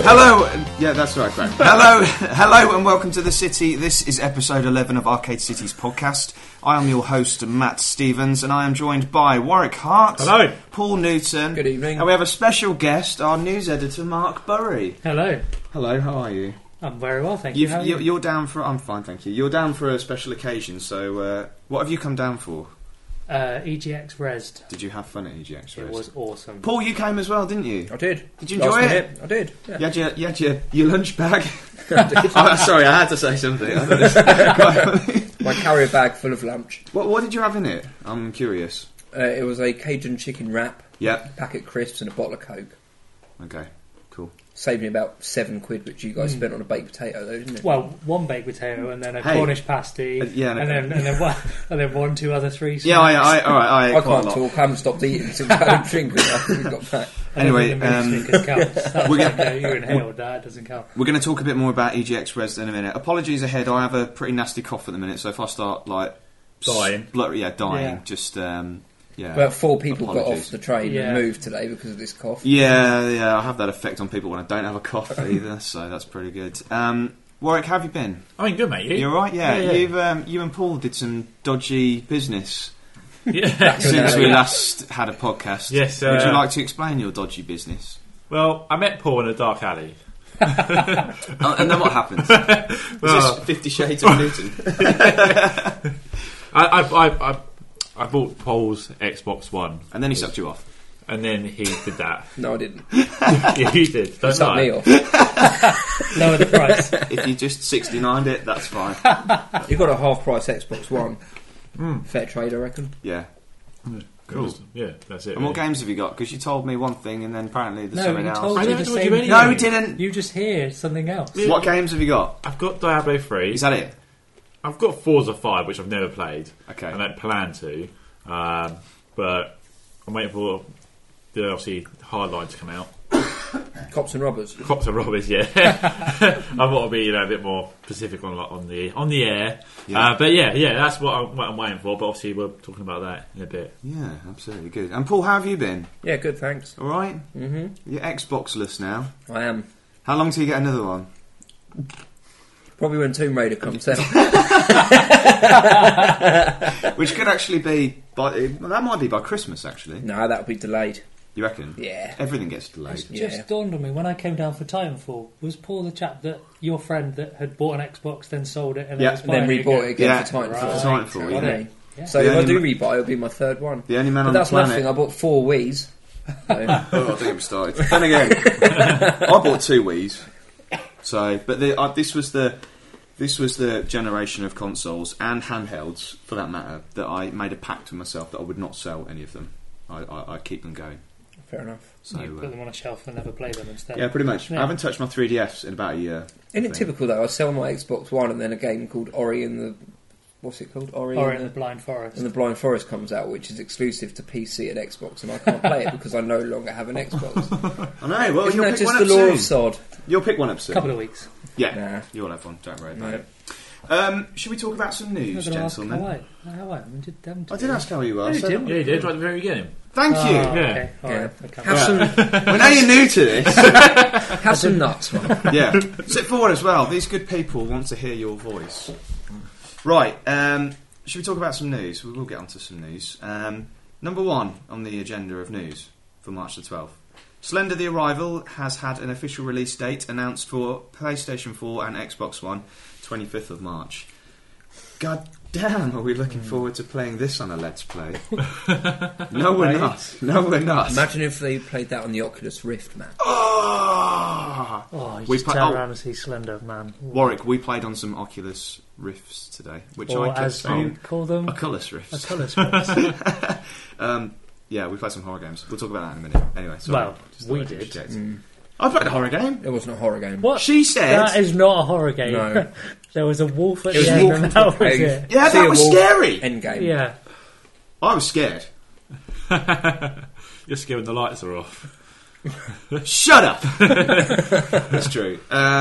Hello, yeah, that's right, Graham. Hello, and welcome to The City. This is episode 11 of Arcade City's podcast. I am your host, Matt Stevens, and I am joined by Warwick Hart. Hello. Paul Newton. Good evening. And we have a special guest, our news editor, Mark Burry. Hello. Hello, how are you? I'm very well, thank you. You're down for... I'm fine, thank you. You're down for a special occasion, so what have you come down for? EGX Resd. Did you have fun at EGX Resd? It was awesome. Paul, you came as well, didn't you? I did. Did you enjoy it? I did. Yeah. You had your lunch bag? I did. Sorry, I had to say something. My carrier bag full of lunch. What did you have in it? I'm curious. It was a Cajun chicken wrap, Yep. packet crisps and a bottle of Coke. Okay, cool. Saved me about £7, which you guys spent on a baked potato, though, didn't it? Well, one baked potato and then a Cornish pasty, yeah, and then one, two other three. Yeah, I I can't talk. I haven't stopped eating since I had a drink after we got back. Anyway, you inhaled that. It doesn't count. We're going to talk a bit more about EGX Res in a minute. Apologies ahead. I have a pretty nasty cough at the minute, so if I start dying, Yeah. just About 4 people got Apologies. off the train and moved today because of this cough. Yeah, I have that effect on people when I don't have a cough either, so that's pretty good. Warwick, how have you been? I mean, good, mate. You alright? Yeah. Yeah. You and Paul did some dodgy business Yeah. since we last had a podcast. Yes. Would you like to explain your dodgy business? Well, I met Paul in a dark alley. And then what happens? Well, Is this 50 Shades of Newton? I bought Paul's Xbox One, And then he sucked you off. and then he did that. No, I didn't. Yeah, he did. He Don't sucked lie. me off. Lower the price. If you just 69'd it, that's fine. You got a half-price Xbox One. Fair trade, I reckon. Yeah. Cool. Yeah, that's it. And what games have you got? Because you told me one thing and then apparently there's No, something he else. told I you never the told same you thing. No, he didn't. You just hear something else. Yeah. What games have you got? I've got Diablo 3. Is that it? I've got Forza 5, which I've never played. Okay. I don't plan to. But I'm waiting for the obviously Hardline to come out. Cops and robbers. Cops and robbers, yeah. I want to be a bit more specific on the air. Yeah. But yeah, that's what I'm waiting for. But obviously, we're talking about that in a bit. Yeah, absolutely good. And Paul, how have you been? Yeah, good, thanks. All right? Mm-hmm. You're Xbox-less now. I am. How long till you get another one? Probably when Tomb Raider comes out. Which could actually be... that might be by Christmas, actually. No, that would be delayed. You reckon? Yeah. Everything gets delayed. It just dawned on me when I came down for Titanfall. Was Paul the chap that your friend that had bought an Xbox, then sold it, and Yeah. then was And then buying rebought it again Yeah. for Titanfall. Right. For Titanfall, Right. yeah. Yeah. Yeah. So The if I only do ma- rebuy, it'll be my third one. The only man But on the that's planet... nothing. I bought 4 Wiis. So, Oh, I think it started. Then again, I bought 2 Wiis. So, but this was the generation of consoles and handhelds, for that matter, that I made a pact with myself that I would not sell any of them. I keep them going. fair enough. So You put them on a shelf and never play them instead. yeah, pretty much. Yeah. I haven't touched my 3DS in about a year. Isn't it think. typical though? I sell my Xbox One and then a game called Ori and the... What's it called? Ori Or and in the Blind Forest. and the Blind Forest comes out, which is exclusive to PC and Xbox, and I can't play it because I no longer have an Xbox. I know. Well, Isn't you'll that pick just one the up law soon. of sod? You'll pick one up soon. Couple of weeks. Yeah, Nah. you'll have one. Don't worry about No. it. Should we talk about some news, I'm gonna ask gentlemen? how I I did ask how you were. No, I you said- didn't. Yeah, you did right at the very beginning. Thank you. Oh, Yeah. okay. All Yeah. right. Okay. Have some, Well, now you're new to this. have some nuts, man. Yeah. Sit forward as well. These good people want to hear your voice. Right. Should we talk about some news? We will get onto some news. Number 1 on the agenda of news for March the 12th. Slender the Arrival has had an official release date announced for PlayStation 4 and Xbox One, 25th of March. God damn, are we looking forward to playing this on a Let's Play? No, we're not. No, we're not. Imagine if they played that on the Oculus Rift, man. Oh! Oh, you We just put- turn oh. around and see Slender Man. Warwick, we played on some Oculus Rifts today, which Or I kept as you saying... call them, Oculus Rifts. Oculus. Yeah, we played some horror games. We'll talk about that in a minute. Anyway, sorry. Well, Just we thought I'd did. interject. Mm. I played a horror game. It wasn't a horror game. What? She said... That is not a horror game. No. There was a wolf at It was the end, wolf and into that a was cave. it. Yeah, See that a was wolf. scary. Endgame. Yeah. I was scared. You're scared when the lights are off. Shut up! That's true.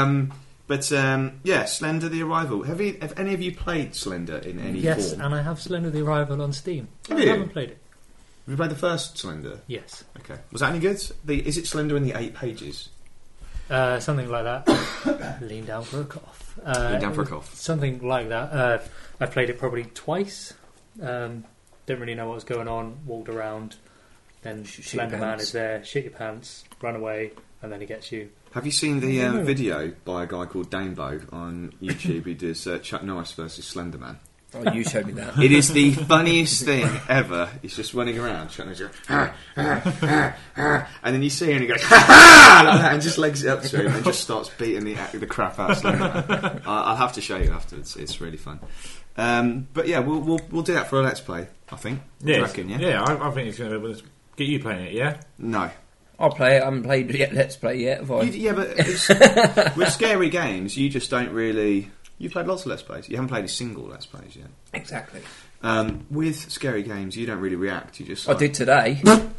Yeah, Slender the Arrival. Have any of you played Slender in any Yes, form? and I have Slender the Arrival on Steam. Have I you? haven't played it. Have you played the first Slender? Yes. Okay. Was that any good? Is it Slender in the 8 pages? Something like that. Lean down for a cough. Lean down for a cough. Something like that. I played it probably twice. Didn't really know what was going on. Walked around. Then Shit your Slenderman pants. is there. Shit your pants. Run away. And then he gets you. Have you seen the No. video by a guy called Danebo on YouTube? He does Chuck Norris versus Slenderman. Oh, you showed me that. It is the funniest thing ever. He's just running around, Chuck Norris goes, and then you see him and he goes, ha ha, like that, and just legs it up to him and just starts beating the crap out of Slenderman. I'll have to show you afterwards. It's really fun. But yeah, we'll do that for a let's play. I think. Yeah, You reckon, yeah? Yeah, I think it's going to get you playing it. Yeah. No. I'll play it. I haven't played yet. Let's play yet. Have I? Yeah, but with scary games, you just don't really. You played lots of let's plays. You haven't played a single let's plays yet. Exactly. With scary games, you don't really react. You just. I did today.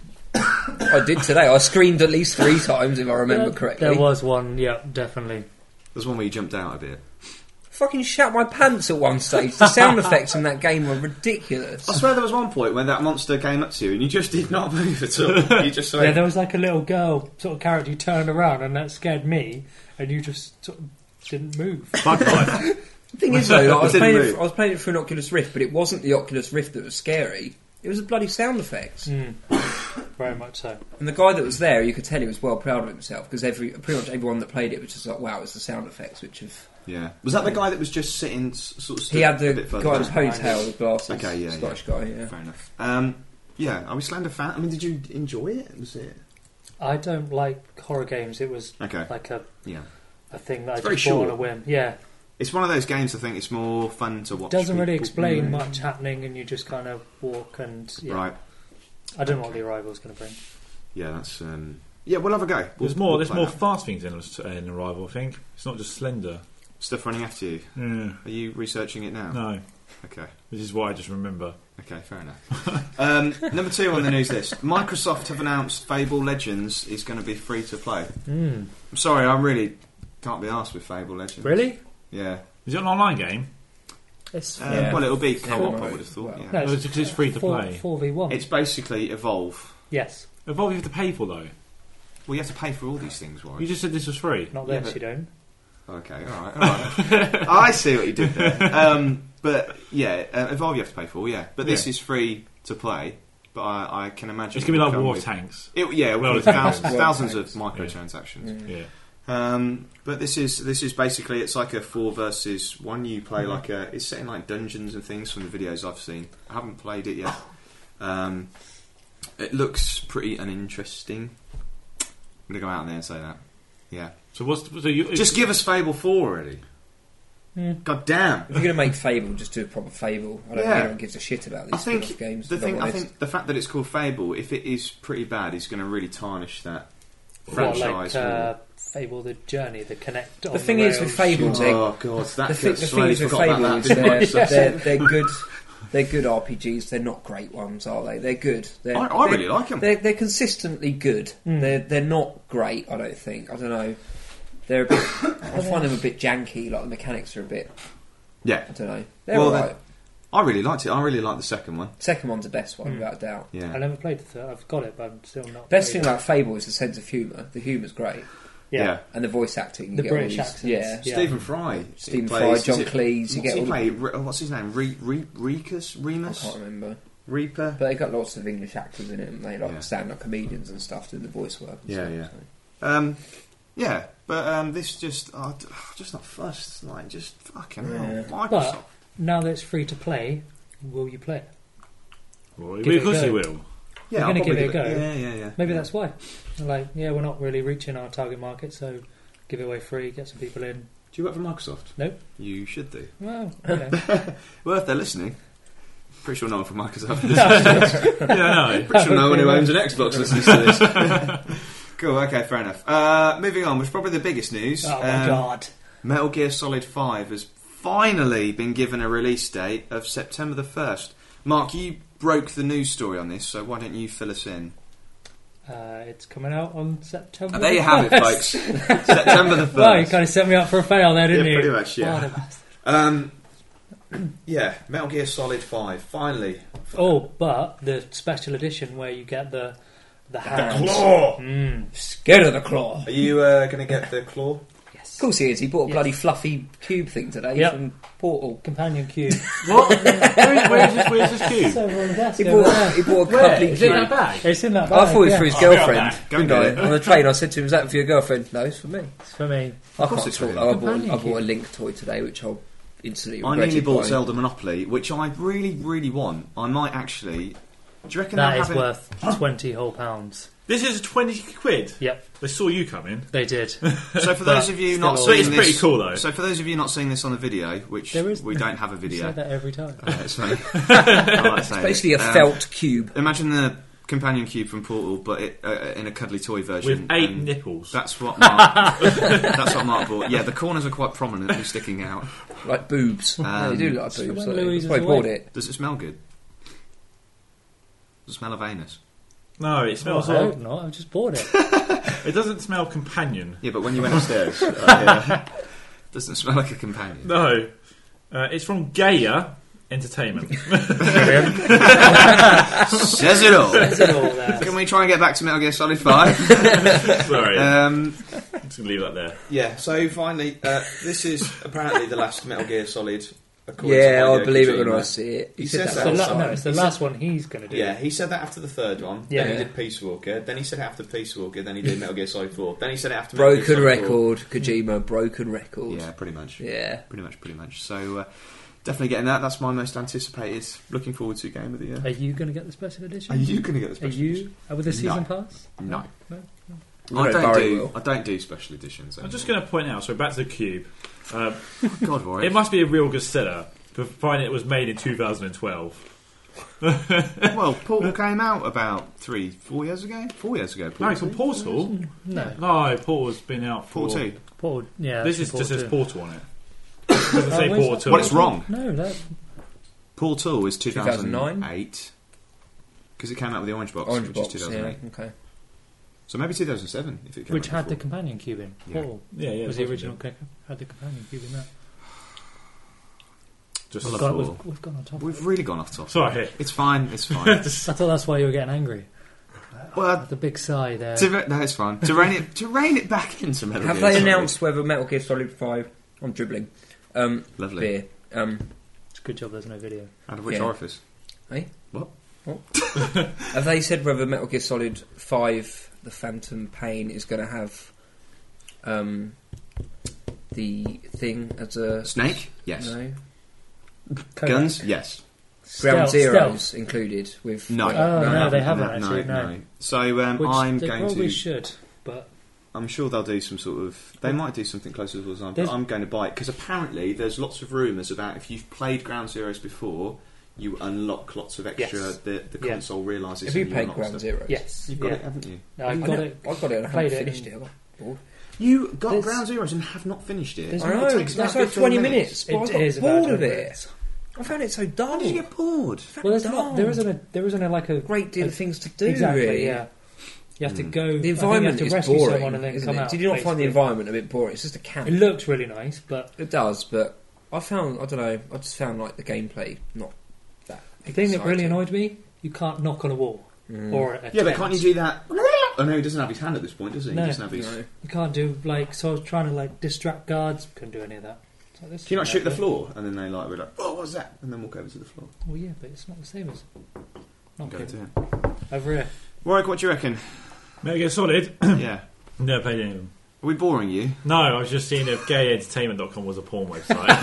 I did today. I screamed at least 3 times, if I remember correctly. There was one, yeah, definitely. There's one where you jumped out a bit. Fucking shat my pants at one stage. The sound effects in that game were ridiculous. I swear there was one point when that monster came up to you and you just did not move at all. You just Yeah, there was like a little girl sort of character who turned around and that scared me, and you just sort of didn't move. Bug life. The thing is, though, like, I Didn't move. was playing it through an Oculus Rift, but it wasn't the Oculus Rift that was scary. It was the bloody sound effects. Very much so. And the guy that was there, you could tell he was well proud of himself, because pretty much everyone that played it was just like, wow, it's the sound effects which have... Yeah. Was that the guy that was just sitting sort of? He had a the bit further guy with back? ponytail with glasses. Okay, yeah, Scottish guy, yeah. Fair enough. Yeah, are we Slender fan? I mean, did you enjoy it? Was it? I don't like horror games. It was Okay. like a Yeah. thing that It's I very just bought on short. a whim. Yeah. It's one of those games I think it's more fun to watch. Doesn't really people- explain much happening, and you just kind of walk and... Yeah. Right. I don't know what the Arrival's going to bring. Yeah, that's... yeah, we'll have a go. There's We'll more. There's play more that. fast things in Arrival. I think it's not just Slender. Stuff running after you. Yeah. Are you researching it now? No, Okay. this is what I just remember. Okay, fair enough. Number 2 on the news list. Microsoft have announced Fable Legends is going to be free to play. I'm sorry, I really can't be arsed with Fable Legends. Really? Yeah. Is it an online game? It's Yeah. Well, it'll be co-op, Yeah. I would have thought. Well, Yeah. No, Or is it just free to play? 4v1. It's basically Evolve. Yes. Evolve you have to pay for though. Well, you have to pay for all these things, You Warren. just said this was free. Not Yeah, this, but- you don't. Okay, alright. I see what you did there. But, yeah, Evolve you have to pay for, yeah. But this Yeah. is free to play. But I can imagine... It's gonna be it will like come War with- Tanks. Yeah, Well, with it's thousands of War microtransactions. Yeah. But this is basically it's like a 4 versus 1. You play like it's set in like dungeons and things from the videos I've seen. I haven't played it yet. It looks pretty uninteresting. I'm gonna go out there and say that. Yeah, So so you just give us Fable 4 already. God damn! If you're going to make Fable, just do a proper Fable. I don't think Yeah. anyone gives a shit about these I think spin-off games. the if I'm thing. I honest. think the fact that it's called Fable, if it is pretty bad, is going to really tarnish that What, franchise. like Fable the Journey, the Connect. The thing is with Fables, oh god, that the thing gets is slowly with forgot about Fable that, is didn't I? they're good. They're good RPGs. They're not great ones, are they? They're good. I really like 'em. They're consistently good. They're not great. I don't think. I don't know. They're a bit. I find them a bit janky. Like the mechanics are a bit. Yeah, I don't know. They're Well, alright. I really liked it. I really liked the second one. Second one's the best one, without a doubt. Yeah. I never played the third. I've got it, but I'm still not. Best played thing it. about Fable is the sense of humour. The humour's great, Yeah. and the voice acting. You The get all British these- accents. Yeah. Yeah. Stephen Fry. Stephen He Fry, plays- John is it- Cleese. You What's get he all. play? What's his name? Remus? I can't remember. Reaper? But they got lots of English actors in it, and they like Yeah. stand-up comedians and stuff doing the voice work. And Yeah, stuff, yeah. so. Yeah, but this just just not fussed. Like, just fucking hell. Yeah. Microsoft. But now that it's free to play, will you play it? Well, Give it a because go. you will. yeah, you're I'll gonna probably give it a go. Yeah. Maybe that's why. Like, yeah, we're not really reaching our target market, so give it away free, get some people in. Do you work for Microsoft? Nope. You should do. Well, you know. Well, if they're listening, pretty sure no one from Microsoft. Yeah, no. Pretty sure no one who owns an Xbox listens to this. Cool. Okay, fair enough. Moving on, which is probably the biggest news. Oh my god. Metal Gear Solid 5 has finally been given a release date of September the 1st. Mark, you broke the news story on this, so why don't you fill us in? It's coming out on September. There you have it, 1st. folks. September the 1st. Well, you kind of set me up for a fail there, didn't Yeah, you? pretty much, yeah. What a bastard. Yeah, Metal Gear Solid 5, finally. Oh, but the special edition where you get the The hands. Claw! Scared of the claw. Are you going to get the claw? Of course he is. He bought a bloody fluffy cube thing today Yep. from Portal. Companion cube. What? Where's this cube? It's over on the desk. He over bought there. a cuddly Is it in cube. that bag? It's in that bag. I thought it was yeah. for his Oh, girlfriend. go and Didn't I? get it. On the train, I said to him, "Is that for your girlriend?" No, it's for me. It's for me. I course can't it's for talk. him. I Companion bought a cube. Link toy today, which I'll instantly I regret. nearly bought buying. Zelda Monopoly, which I really, really want. I might actually. Do you reckon That they'll is have it? worth 20 whole pounds. This is 20 quid. Yep, They saw you coming. they did. So for those of you not still But seeing it's this, pretty cool though. So for those of you not seeing this on the video, which There is- we don't have a You video, say that every time. it's funny. I like saying Basically, it. a felt cube. Imagine the companion cube from Portal, but in a cuddly toy version With 8 and nipples. That's what Mark. That's what Mark bought. Yeah, the corners are quite prominently sticking out. Like boobs. Yeah, they do look like so boobs. when So Louise that's why I is bought away- it. Does it smell good? Does it smell of anus? No, it Well, smells I like. hope not. I've just bought it. It doesn't smell companion. Yeah, but when you went upstairs, yeah. Doesn't smell like a companion. No. It's from Gaia Entertainment. Says it all. Is it all there? Can we try and get back to Metal Gear Solid 5? Sorry. um, I'm just going to leave that there. yeah, so finally, this is apparently the last Metal Gear Solid. according to Yeah, Hideo I believe it Kojima. when I see it. He said says that that. last No, time. it's the He last one he's going to do. Yeah, he said that after the third one. Yeah. Then he Yeah. did Peace Walker. Then he said it after Peace Walker. Then he did Metal Gear Solid 4. Then he said it after Metal Gear Broken Solid 4. record, Kojima. Broken record. Yeah, pretty much. Yeah. Pretty much. So definitely getting that. That's my most anticipated. Looking forward to game of the year. Are you going to get the special edition? Are you going to get the Are special you edition? with the season No. pass? No. No? You I know don't Barry do. will. I don't do special editions. I'm just going to point out, so back to the Cube. God, Warwick. It must be a real good seller, provided it was made in 2012. Well, Portal came out about 3-4 years ago. 4 years ago. No, it's Portal. on Portal. No. No, Portal's been out for... Portal 2. Portal, yeah. This it's is just says Portal Portal on it. It doesn't say where's Portal. Well, it's wrong. No, that Portal is 2009? 2008. Because it came out with the Orange Box, Orange which box. is Yeah. 2008. Okay. So maybe 2007 if it came which out had the before. companion cube in. Yeah. Portal Yeah, was the it original. Had the companion cube in that. Just I We've love gone, Portal. we've gone on top. We've really gone off topic. Sorry. It's fine. It's fine. I thought that's why you were getting angry. well, The big sigh there. no, it's fine. To rein it back into Metal Have Gear they Solid. announced whether Metal Gear Solid 5... I'm dribbling. Lovely. Beer. It's a good job there's no video. Out of which Yeah. orifice? Have they said whether Metal Gear Solid 5, The Phantom Pain, is going to have the thing as a... Snake? Yes. No? Guns? Yes. Ground Stealth. Zeroes included with... No. Oh, no, they haven't actually, no. So Which I'm they going probably to. should, but I'm sure they'll do some sort of. They might do something closer to design, but There's- I'm going to buy it because apparently there's lots of rumours about if you've played Ground Zeroes before, you unlock lots of extra. Yes. The Yeah. console realises. Have you and played unlock Ground stuff. Zeroes? yes, You've got yeah. it, haven't you? No, I got it. I got it and I Played haven't it finished it. I got bored. You got There's- Ground Zeroes and have not finished it. There's I no- know, It takes that's about like 20 minutes. But I It got is about bored 20 of it. minutes. I found it so dull. How did you get bored? Well, there's dull. not. There isn't a like a Great deal of things to do, exactly. really. Yeah, you have to go. The I environment think is you have to rescue boring, someone and then isn't come it? out. Did you not find the basically. environment a bit boring? It's just a camp. It looks really nice, but It does, but I don't know, I just found like the gameplay not that the thing that really exciting. annoyed me, you can't knock on a wall or a Yeah, but tent. can't you do that? Oh no, he doesn't have his hand at this point, does he? No. He doesn't have his. No. You can't do like. So I was trying to like distract guards. Couldn't do any of that. So this Can you not is shoot the bad. floor and then they like we're like, oh, what's that? And then walk over to the floor. Well, yeah, but it's not the same as. Not Go good. to him. Over here. Warwick, what do you reckon? Metal Gear Solid. Yeah. Never played any of them. Are we boring you? No, I was just seeing if gayentertainment.com was a porn website.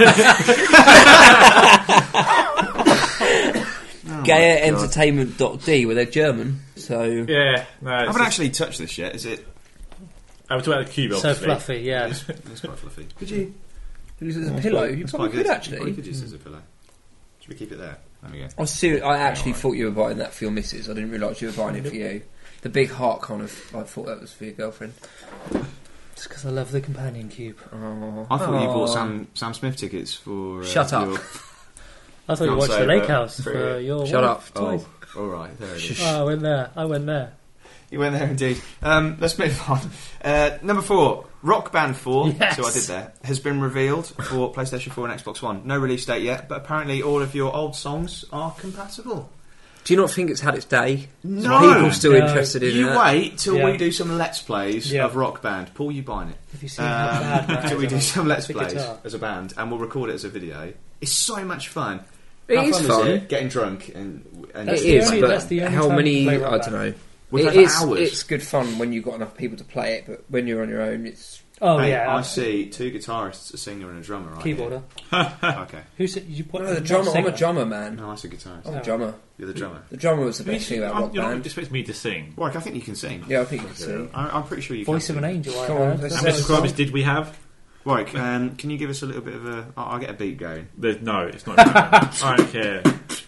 Oh, GaiaEntertainment.d, where they're German, so... yeah, no. I It's haven't actually touched this yet. Is it? I was talking about the Cube, So obviously. fluffy, yeah. It's quite fluffy. Could you? Use it as a pillow. You It's probably quite could, good. actually. You could use it as a pillow. Should we keep it there? There we go. I actually thought you were buying that for your missus. I didn't realise you were buying it for you. The big heart kind of... I thought that was for your girlfriend. Just because I love the companion cube. Oh. I thought you bought Oh. Sam Smith tickets for. Shut up. your- I thought you Can't watched say the Lake that. House for your Shut wife up. twice. Oh, all right. There it is. Oh, I went there. You went there indeed. Let's move on. Number 4, Rock Band 4, Yes. so I did there, has been revealed for PlayStation 4 and Xbox One. No release date yet, but apparently all of your old songs are compatible. Do you not think it's had its day? No. People still No. interested in You that? wait till Yeah. we do some Let's Plays Yeah. of Rock Band. Paul, you buying it? Have you seen how bad that Till is we do on some Let's the Plays guitar? as a band, and we'll record it as a video. It's so much fun. It How is fun fun. is it? Getting drunk and That's It the is, only- that's but the only how time many? to play I Rock don't Band. know. We've had It's hours. it's good fun when you've got enough people to play it, but when you're on your own, it's Oh Hey, yeah, I see 2 guitarists, a singer and a drummer. Right keyboarder. here. Okay. Who said you put no, the drummer. I'm a drummer, man. No, I see guitarist. I'm a Oh. drummer. You're the drummer. The drummer was the best thing about Rock You're not Band. expecting me to sing. Warwick, I think you can sing. Yeah, I think you can sing. I'm pretty sure you Voice can. of an angel. I Come on, heard. let's How say many it's subscribers did we have? Warwick, can you give us a little bit of a... I'll get a beat going. No, it's not. I don't care.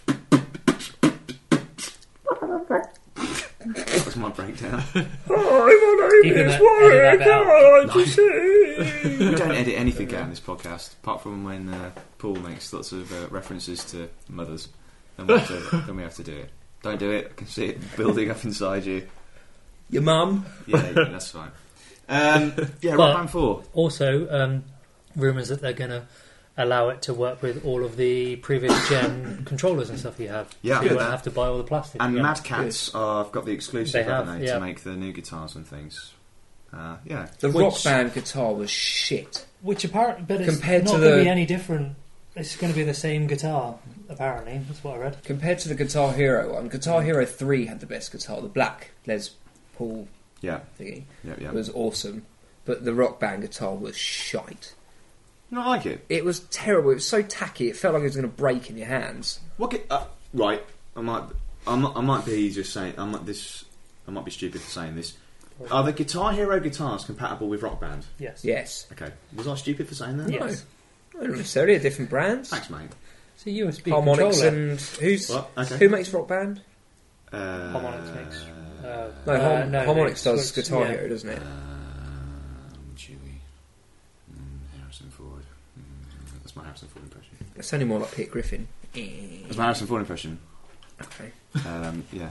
That's my breakdown. Even that bit out. We don't edit anything out in this podcast, apart from when Paul makes lots of references to mothers. Then we have to do it. Don't do it. I can see it building up inside you. Your mum. Yeah, that's fine. Yeah, But- Rock Band 4. Also, rumours that they're going to allow it to work with all of the previous gen controllers and stuff you have. Yeah, so I you heard won't that. have to buy all the plastic. And again. Mad Cats have got the exclusive, They haven't have, they, yeah. to make the new guitars and things. Yeah. The Which- Rock Band guitar was shit. Which apparently, but it's Compared not to going to the- be any different. It's going to be the same guitar. Apparently, that's what I read. Compared to the Guitar Hero one, Guitar Hero 3 had the best guitar. The black Les Paul Yeah, thingy yeah. was awesome, but the Rock Band guitar was shite. Not like it. It was terrible. It was so tacky. It felt like it was going to break in your hands. Right, I might be just saying. I might be stupid for saying this. Are the Guitar Hero guitars compatible with Rock Band? Yes. Yes. Okay. Was I stupid for saying that? Yes. Not necessarily. Different brands. Thanks, mate. It's a USB Harmonix controller. and who's What? Okay. who makes Rock Band? Harmonix makes. No, no, Harmonix it's does Switch, Guitar yeah. Hero, doesn't it? Chewy. Harrison Ford. That's my Harrison Ford impression. It's only more like Peter Griffin. That's my Harrison Ford impression. Okay. Yeah.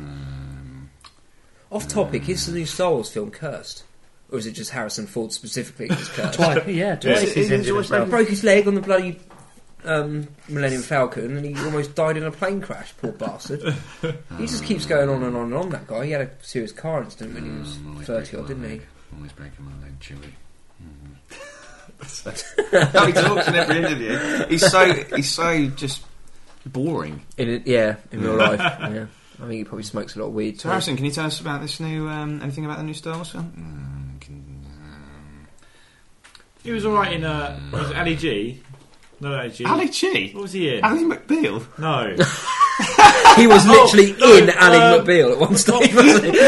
Off topic, is the new Star Wars film cursed? Or is it just Harrison Ford specifically that's cursed? Twice, yeah, twice Is it- he's is it injured always He himself. broke his leg on the bloody Millennium Falcon and he almost died in a plane crash, poor bastard. He just keeps going on and on and on, that guy. He had a serious car incident when he was 30 odd, didn't he? Always breaking my leg, Chewy. How he talks in every interview. He's so just boring. In real life. Yeah. I think he probably smokes a lot of weed. So too. Harrison, can you tell us about this new anything about the new Star Wars film? He was alright in was it Ali G? No, Ali G. Ali G. What was he in? Ali McBeal. No. He was literally no, in Ally McBeal at one stage, wasn't he?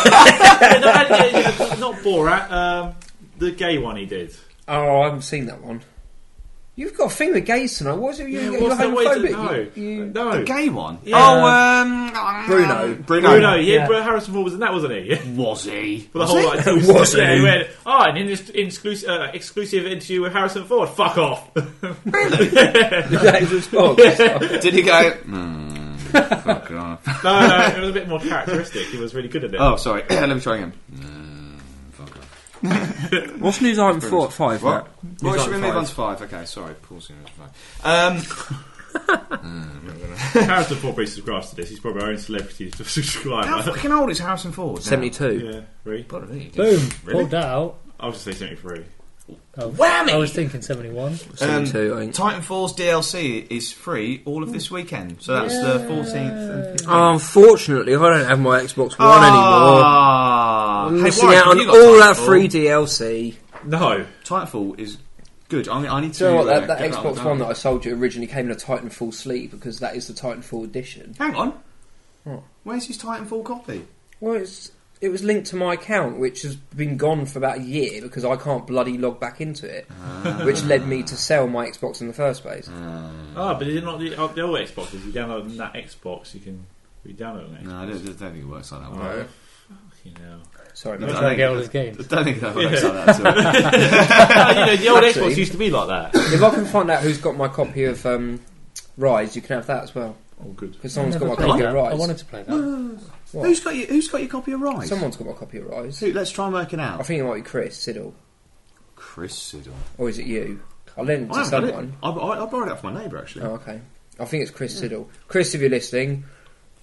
Not Borat. The gay one he did. Oh, I haven't seen that one. You've got a thing with gays tonight. What is it? You're what's the way to- homophobic. No. The gay one? Yeah. Oh, Bruno. Bruno, Yeah. yeah, Harrison Ford was in that, wasn't he? Was he? For the whole like, Was he? yeah, he went, an exclusive interview with Harrison Ford. Fuck off. That is response. Did he go? Fuck off. No, it was a bit more characteristic. He was really good at it. Oh, sorry. Let me try again. Fuck off. What's news item 5? What? Matt? Well, News should we item move on 5. to 5? Okay, sorry. Paul's in 5. Harrison Ford probably subscribes to this. He's probably our own celebrity How subscriber. fucking old is Harrison Ford? now? 72. Yeah, really. Bloody. Boom. Really? Pulled that out. I was just say 73. Oh, Whammy! I was thinking 71. 72, I think. Titanfall's DLC is free all of this weekend, so that's the 14th and 15th. Unfortunately, I don't have my Xbox One anymore. I'm missing Warwick, out have on you got all that Titanfall? free DLC. No. Titanfall is good. I need to. Do you know what? That get Xbox that One that I sold you originally came in a Titanfall sleeve because that is the Titanfall edition. Hang on. What? Where's his Titanfall copy? Well, it was linked to my account, which has been gone for about a year because I can't bloody log back into it, which led me to sell my Xbox in the first place. But is it not the old Xboxes? You download that Xbox, you can re-download it. No, I don't think it works like that. Oh, fucking hell. Sorry, No, mate. I Trying to get all think- his games. I don't think that works like that at all. The old Actually- Xbox used to be like that. If I can find out who's got my copy of Rise, you can have that as well. Oh, good. Because someone's got my Never copy played of that. Rise. I wanted to play that. What? Who's got your copy of Rise? Someone's got my copy of Rise. Who, let's try and work it out. I think it might be Chris Siddle. Chris Siddle. Or is it you? I lent it I to haven't got it. someone. I borrowed it off my neighbour actually. Oh, okay. I think it's Chris Siddle. Chris, if you're listening,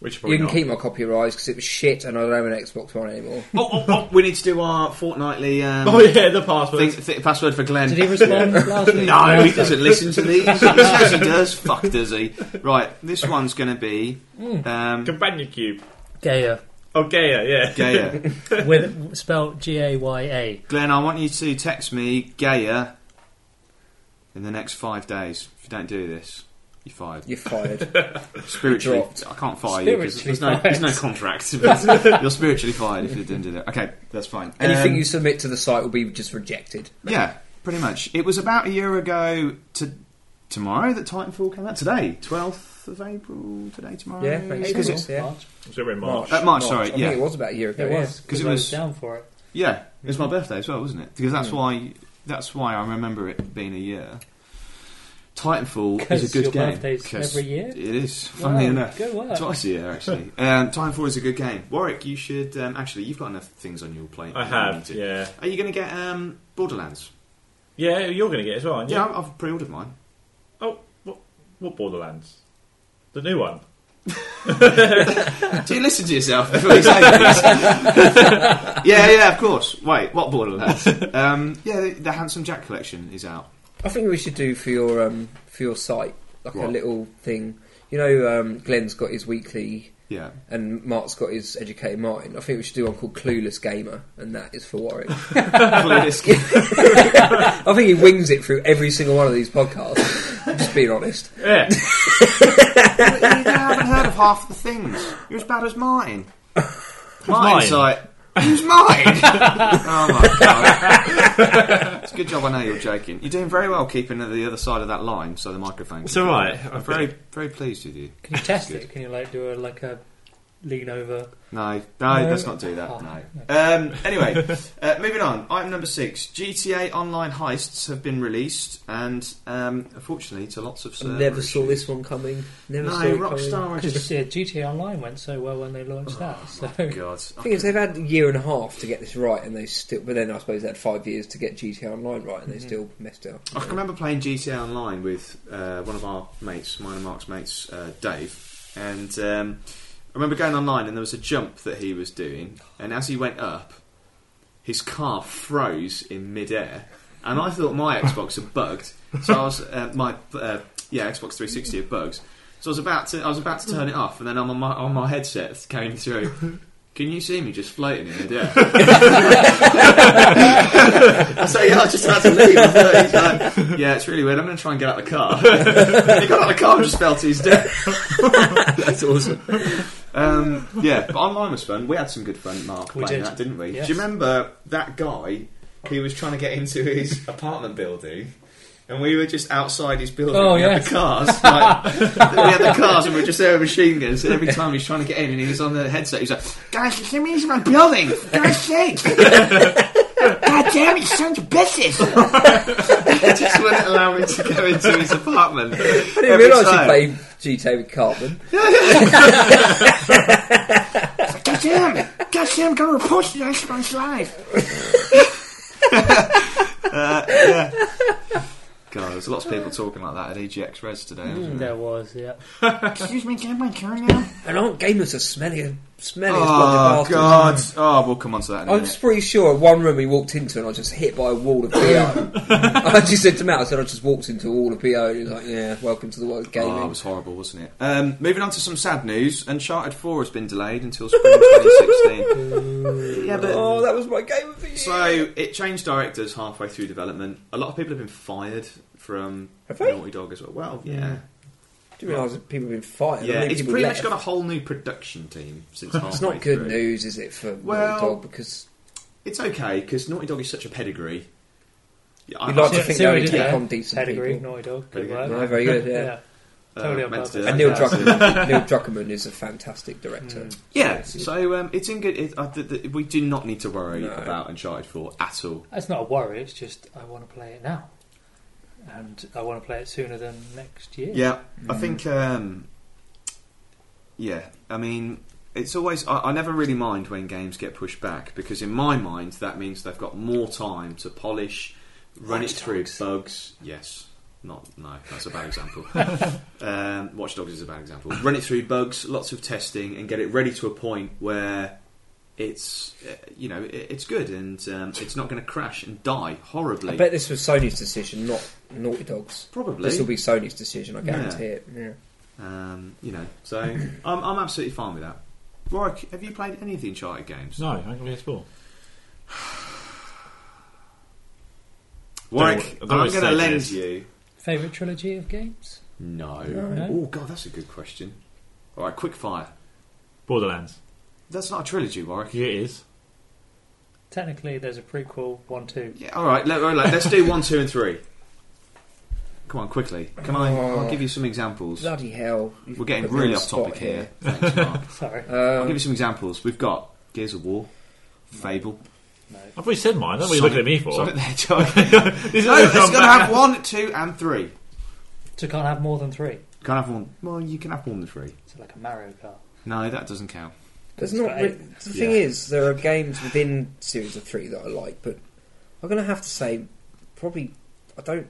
Which You probably can not. keep my copy of Rise because it was shit and I don't have an Xbox One anymore. We need to do our fortnightly Oh yeah, the password. password for Glenn. Did he respond last week? No, he doesn't listen to these. Yes, he does. Fuck, does he? Right, this one's going to be Companion cube. Gaia. Oh, Gaia, yeah. Gaia. With spelled Gaya. Glenn, I want you to text me Gaia in the next 5 days. If you don't do this, you're fired. You're fired. Spiritually, Dropped. I can't fire you because Spiritually there's no fired. contract. You're spiritually fired if you didn't do that. Okay, that's fine. Anything you submit to the site will be just rejected. Yeah, pretty much. It was about a year ago to tomorrow that Titanfall came out. Today, 12th of April. Today, tomorrow. Yeah, thanks. Because April. it's Yeah. March. It's over in March. March, sorry, I yeah. think it was about a year ago. It was 'Cause because it I was- was down for it. Yeah, it was my birthday as well, wasn't it? Because that's why I remember it being a year. Titanfall is Because a good your game. birthday's 'cause every year? It is, funnily Wow, enough. good work. Twice a year, actually. Titanfall is a good game. Warwick, you should... actually, you've got enough things on your plate. I You don't need have, to. yeah. Are you going to get Borderlands? Yeah, you're going to get it as well, aren't you? Yeah, I've pre-ordered mine. Oh, what Borderlands? The new one? Do you listen to yourself before you say things? Yeah, of course. Wait, what Borderlands? The Handsome Jack collection is out. I think we should do for your site like What? a little thing. You know, Glenn's got his weekly Yeah. and Mark's got his Educated Mind. I think we should do one called Clueless Gamer, and that is for Warwick. I think he wings it through every single one of these podcasts. I'm just being honest. Yeah. You haven't heard of half the things. You're as bad as mine. Mine's mine? like, who's mine? Oh my god! It's a good job. I know you're joking. You're doing very well keeping to the other side of that line, so the microphone. It's all right. I'm very, very pleased with you. Can you test Good. it? Can you do a lean over? No, No. let's not do that. Oh, No. Anyway, moving on. Item number 6: GTA Online heists have been released, and unfortunately, to lots of I server never saw issues. this one coming. Never No, saw it coming. Rockstar are Because just. GTA Online went so well when they launched that. So God, The thing is, they've had a year and a half to get this right, and they still. But then I suppose they had 5 years to get GTA Online right, and they still messed it up. I can remember playing GTA Online with one of our mates, mine and Mark's mates, Dave, and I remember going online and there was a jump that he was doing, and as he went up, his car froze in mid-air, and I thought my Xbox had bugged. So I was Xbox 360 had bugs. So I was about to turn it off, and then on my headset came through. Can you see me just floating in mid-air? So I was just about to leave. I thought, he's like, yeah, it's really weird. I'm going to try and get out of the car. And he got out of the car and just fell to his death. That's awesome. But online was fun. We had some good fun, Mark, We playing did. that, didn't we? Yes. Do you remember that guy who was trying to get into his apartment building? And we were just outside his building. Oh, we had yes. the cars. Like, we had the cars, and we were just there with machine guns. And every time he was trying to get in, and he was on the headset, he was like, "Guys, let me into my building! For God's sake! God damn it, you sons of bitches!" He just wouldn't allow me to go into his apartment. I didn't realise you played GTA with Cartman. God damn! God damn! I'm gonna report you to Xbox Live. God, there's lots of people talking like that at EGX Res today. Wasn't there? there was, yeah. Excuse me, can I turn now? And aren't gamers as smelly as bloody Oh bastards? God! Oh, we'll come on to that in a I'm minute. just pretty sure one room he walked into and I was just hit by a wall of PO. I actually said to Matt, I said I just walked into a wall of PO, and he was like, "Yeah, welcome to the world of gaming." Oh, it was horrible, wasn't it? Moving on to some sad news. Uncharted 4 has been delayed until spring 2016. Yeah, but Oh, that was my game of the year. so it changed directors halfway through development. A lot of people have been fired from Have they? Naughty Dog as well. Well, yeah. Do you realise that people have been fighting? Yeah, How many it's people pretty left? much got a whole new production team since halfway It's not good through. news, is it, for Well, Naughty Dog? Because It's okay, because Naughty Dog is such a pedigree. Yeah, you'd like to See- think see they what only he did take there? on decent Pedigree, people. Naughty Dog. Very Good good. work. Yeah, very good, yeah. Totally on meant to purpose. do And Neil that. Druckmann, Neil Druckmann is a fantastic director. Yeah, so it's in good. We do not need to worry No. about Uncharted 4 at all. It's not a worry, it's just I want to play it now. And I want to play it sooner than next year. Yeah, I think. I mean, it's always. I never really mind when games get pushed back because in my mind that means they've got more time to polish, run it Watch through Dogs. bugs. Yes, No, that's a bad example. Watch Dogs is a bad example. Run it through bugs, lots of testing, and get it ready to a point where it's it's good and it's not going to crash and die horribly. I bet this was Sony's decision, not Naughty Dog's. Probably This will be Sony's decision, I guarantee it. Yeah. So I'm absolutely fine with that. Warwick, have you played any of the Uncharted games? No, I haven't got PS4. Warwick, I don't know I'm what going to stage it lend is. you. Favourite trilogy of games? No. No? Oh God, that's a good question. All right, quick fire. Borderlands. That's not a trilogy, Warwick. Yeah, it is. Technically, there's a prequel, 1, 2. Yeah, all right. Let's do 1, 2, and 3. Come on, quickly. I'll give you some examples. Bloody hell. We're getting really off topic here. Thanks, Mark. Sorry. I'll give you some examples. We've got Gears of War, Fable. No. I've already said mine. That's what you're looking at me for. Sonic the Hedgehog. It's got to have 1, 2, and 3. So can't have more than 3. Can't have one. Well, you can have more than 3. So like a Mario Kart. No, that doesn't count. There's not. Right. The thing is, there are games within Series of 3 that I like, but I'm going to have to say, probably, I don't.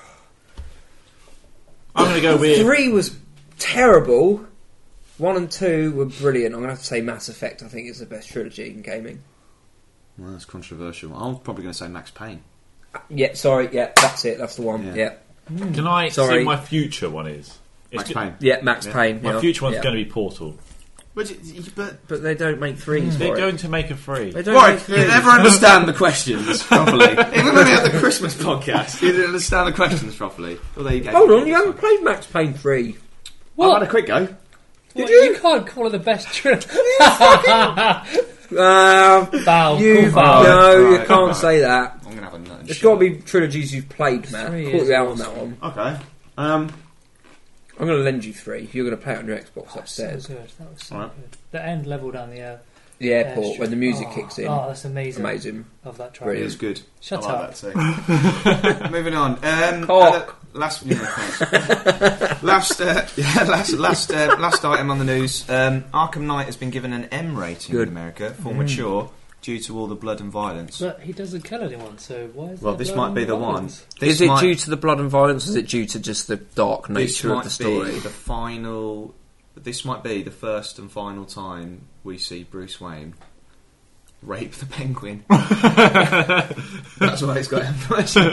I'm going to go with 3 was terrible. 1 and 2 were brilliant. I'm going to have to say Mass Effect, I think, is the best trilogy in gaming. Well, that's controversial. I'm probably going to say Max Payne. Yeah, sorry, yeah, that's it, that's the one. Yeah. Yeah, Can I Sorry. see what my future one is? Max Payne. yeah, Max Yeah. Payne. My yeah. future one's Yeah. going to be Portal. But But they don't make 3s. They're for it. going to make a 3. They don't Warwick, make you 3s. never understand the questions properly. Even when we had the Christmas podcast, you didn't understand the questions properly. Well, there you go. Hold on, you haven't played Max Payne 3. I've had a quick go. Well, you can't call it the best trilogy. Val, You, cool Val. no, you Right, can't right. say that. I'm going to have a nut and There's shit. got to be trilogies you've played, Matt. 3 Caught is you out on awesome. that one. Okay. I'm going to lend you 3. You're going to play it on your Xbox upstairs. So good. That was so Alright. good. The end level down the The airport, airstrip. when the music kicks in. Oh, that's amazing. Amazing. Of that It trailer. is good. Shut I like up. that too. Moving on. Cock. Last item on the news. Arkham Knight has been given an M rating Good. in America for mature due to all the blood and violence. But he doesn't kill anyone, so why is Well, there this blood might be and the one. violence? Is it due to the blood and violence, or is it due to just the dark This nature of might the story? be the final. This might be the first and final time we see Bruce Wayne rape the Penguin. That's why he's got M rating.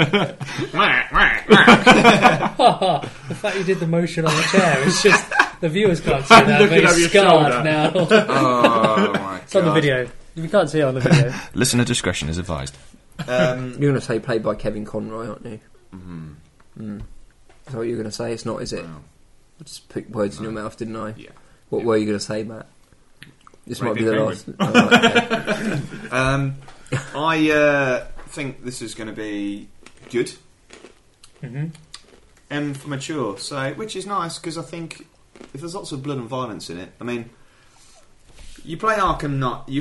The fact you did the motion on the chair, it's just the viewers can't see that, but Looking over he's your scarred shoulder. now. Oh my It's on the God. video. You can't see it on the video. Listener discretion is advised. You're going to say played by Kevin Conroy, aren't you? Mhm. Is that what you're going to say? It's not, is it? Wow. I just put words in your mouth, didn't I? Yeah. What Yeah. were you going to say, Matt? This might be Raping the last. Oh, right, okay. I think this is going to be good. Mm-hmm. M for mature, so which is nice because I think if there's lots of blood and violence in it, I mean, you play Arkham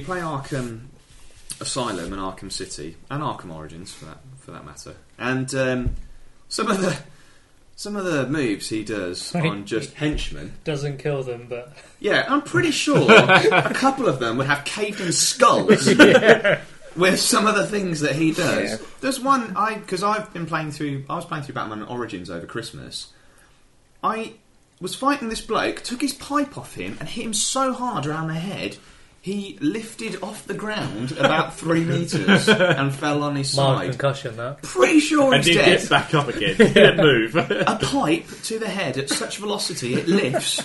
Asylum and Arkham City and Arkham Origins for that matter, and some of the moves he does Right. on just henchmen. Doesn't kill them, but Yeah, I'm pretty sure a couple of them would have caved-in skulls with some of the things that he does. Yeah. There's one because I was playing through Batman Origins over Christmas. I was fighting this bloke, took his pipe off him, and hit him so hard around the head. He lifted off the ground about 3 metres and fell on his mild side. concussion that. Pretty sure And he's did dead. get back up again. Didn't move. A pipe to the head at such velocity it lifts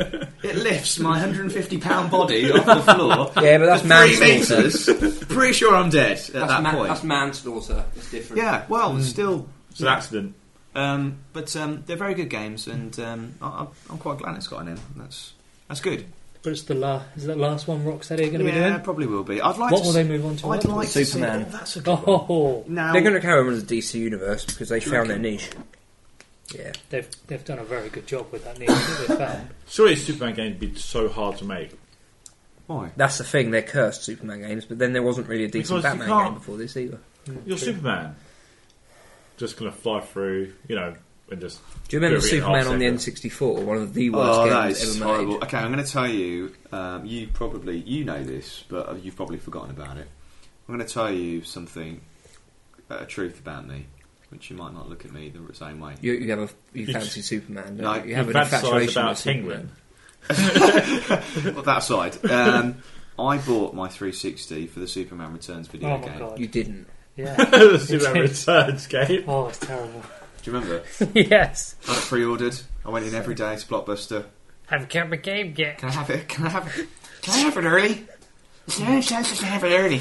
my 150-pound body off the floor. Yeah, but that's for 3 manslaughter. metres. Pretty sure I'm dead at that point. That's manslaughter. It's different. Yeah, well, still. It's an accident. But they're very good games, and I'm quite glad it's got an M. That's good. But it's is that the last one Rocksteady are going to be Yeah, doing? probably will be. I'd like. What to will they move on to? I'd like to see. Superman. Oh, that's a good one. Oh, Now They're going to carry on with the DC universe because they Do you found their reckon? niche. Yeah. they've done a very good job with that niche that they found. Surely a Superman game would be so hard to make. why? That's the thing, they're cursed Superman games, but then there wasn't really a decent Because you Batman can't- game before this either. You're Superman. Just going to fly through, and just... Do you remember do everything in Superman half on the second. N64? One of the worst Oh, that games is ever horrible. made. Okay, I'm going to tell you. You know this, but you've probably forgotten about it. I'm going to tell you something, a truth about me. which you might not look at me the same way. You fancy Superman. No, you have you an fantasize infatuation about with Superman. Penguin. Well, that aside, I bought my 360 for the Superman Returns video Oh my game. god. You didn't. Yeah. The Superman Returns game. Oh, it's terrible. Do you remember? Yes. I had it pre-ordered. I went in every day to Blockbuster. Haven't kept my game yet. Can I have it? Can I have it? Can I have it early? Is there any chance I can have it early?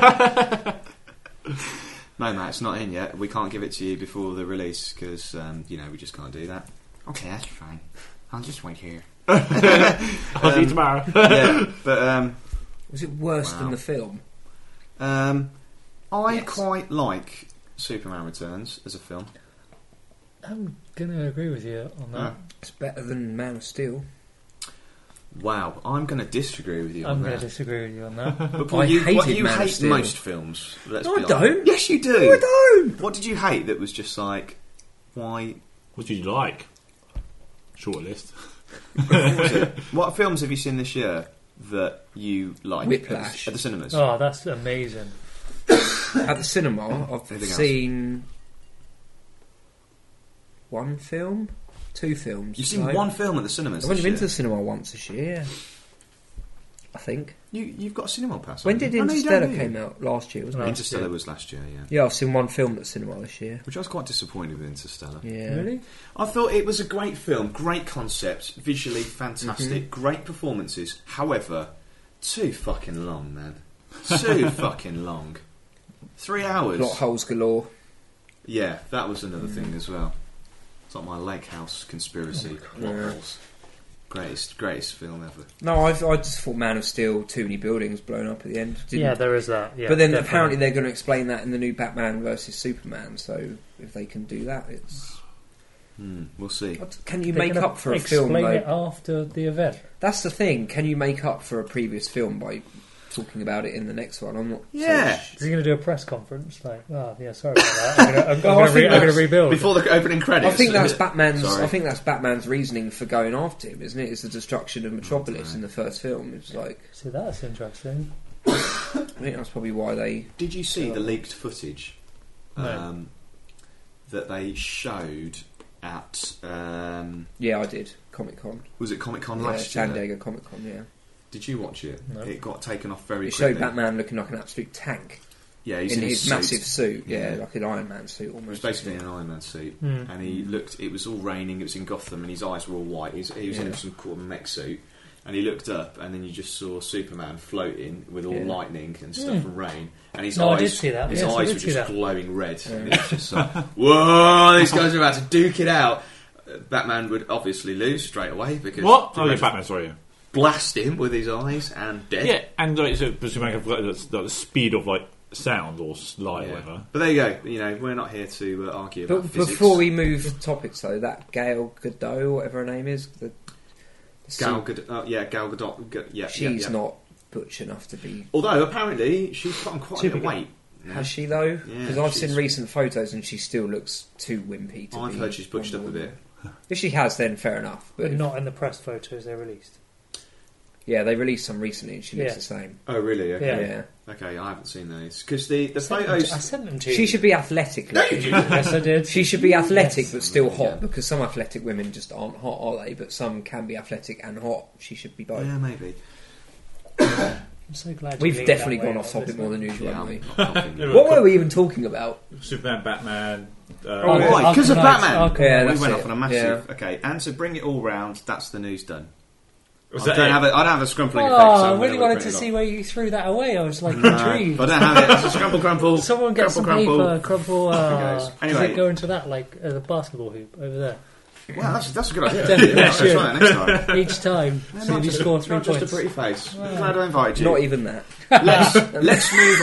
No, Matt, it's not in yet. We can't give it to you before the release because, we just can't do that. Okay, that's fine. I'll just wait here. I'll see you tomorrow. Yeah, but Was it worse Wow. than the film? I Yes. quite like Superman Returns as a film. I'm gonna agree with you on that. It's better than Man of Steel. Wow, I'm going to disagree with you I'm on gonna that. disagree with you on that. But Paul, I you hated Man of hate Steel. most films. Let's No, be I honest. don't. Yes, you do. No, I don't. What did you hate that was just like, why? What did you like? Short list. What was it? What films have you seen this year that you like? Whiplash. At the cinemas. Oh, that's amazing. At the cinema, I've Anything else? seen one film, 2 films. You've seen No. one film at the cinemas. I've only this been year. to the cinema once this year. I think. You've got a cinema pass. When haven't did you? Oh, no, you Interstellar don't, do you? came out? Last year, wasn't No. it? Interstellar was last year, yeah. Yeah, I've seen one film at the cinema this year. Which I was quite disappointed with Interstellar. Yeah. Really? I thought it was a great film, great concept, visually fantastic, great performances. However, too fucking long, man. Too fucking long. 3 hours. Plot holes galore. Yeah, that was another thing as well. It's like my lake house conspiracy. Plot Yeah. holes. Greatest film ever. No, I just thought Man of Steel, too many buildings blown up at the end. Didn't- Yeah, there is that. Yeah, but then definitely. apparently they're going to explain that in the new Batman versus Superman. So if they can do that, it's. We'll see. Can you They're make gonna up for a film? Explain Though? it after the event. That's the thing. Can you make up for a previous film by talking about it in the next one? I'm not. Yeah. Is he going to do a press conference? Like, oh, yeah, sorry about that. I'm Oh, I think going to that's- rebuild. Before the opening credits. I think that's Sorry. Batman's reasoning for going after him, isn't it? It's the destruction of Metropolis in the first film. It's like See, that's interesting. I think that's probably why they. Did you see the leaked footage No. that they showed at? Yeah, I did Comic Con. Was it Comic Con Yeah, last San year? Diego Comic Con. Yeah, Did you watch it? No. It got taken off very it quickly. showed Batman looking like an absolute tank Yeah, he's in in his suit. massive suit. Yeah, Yeah. like an Iron Man suit It was almost. basically an Iron Man suit, Hmm. and he looked. It was all raining. It was in Gotham, and his eyes were all white. He was in Yeah. some sort of mech suit, and he looked up, and then you just saw Superman floating with all Yeah. lightning and stuff and rain, and his No, I eyes. did see that. His Yes, I eyes did were see just that. glowing red. And it was just like, whoa! These guys are about to duke it out. Batman would obviously lose straight away because What? Oh, Superman yeah, Batman, sorry. Yeah. blast him with his eyes and dead. Yeah, and like, so, Superman have like, the speed of like sound or light or Yeah. whatever. But there you go. You know, we're not here to argue about But physics. before we move topics, though, that Gal Gadot, whatever her name is, the Gal Gadot, Gal Gadot, yeah, she's yeah. not butch enough to be. Although apparently she's put on quite a bit of Supergirl. weight. Yeah. Has she though? Yeah, Because I've she's- seen recent photos and she still looks too wimpy to I've be. heard she's butched up a Wonder bit. Woman. If she has, then fair enough. But But not in the press photos they released. yeah, they released some recently and she looks Yeah. the same. Oh, really? Yeah. Yeah. Okay, I haven't seen those because the I photos. sent them to you. She should be athletic looking. Yes, I did. She should be athletic Yes. but still hot Yeah. because some athletic women just aren't hot, are they? But some can be athletic and hot. She should be both. Yeah, maybe. I'm so glad you We've leaned definitely that way gone off on topic this more one. than usual, Yeah, haven't we? I'm not confident. What were we even talking about? Superman, Batman. Oh, yeah. right, because of Arkham Knight, Batman. Arkham Yeah, Knight. We that's went it. off on a massive. Okay, and to bring it all round, that's the news done. Was I that don't it? have a scrumpling effect. Oh, So I I'm really gonna wanted print to it see off. where you threw that away. I was like No, intrigued. but I don't have it. It's a scrumple crumple. Someone get some crumple, paper, crumple. crumple. goes. Does Anyway. it go into that like the basketball hoop over there? Wow, that's a good idea. Definitely Yeah, let's should. try that next time. Each time, so Not you just- score 3 not points. just a pretty face. I'm glad I invited you. Not even that. Let's move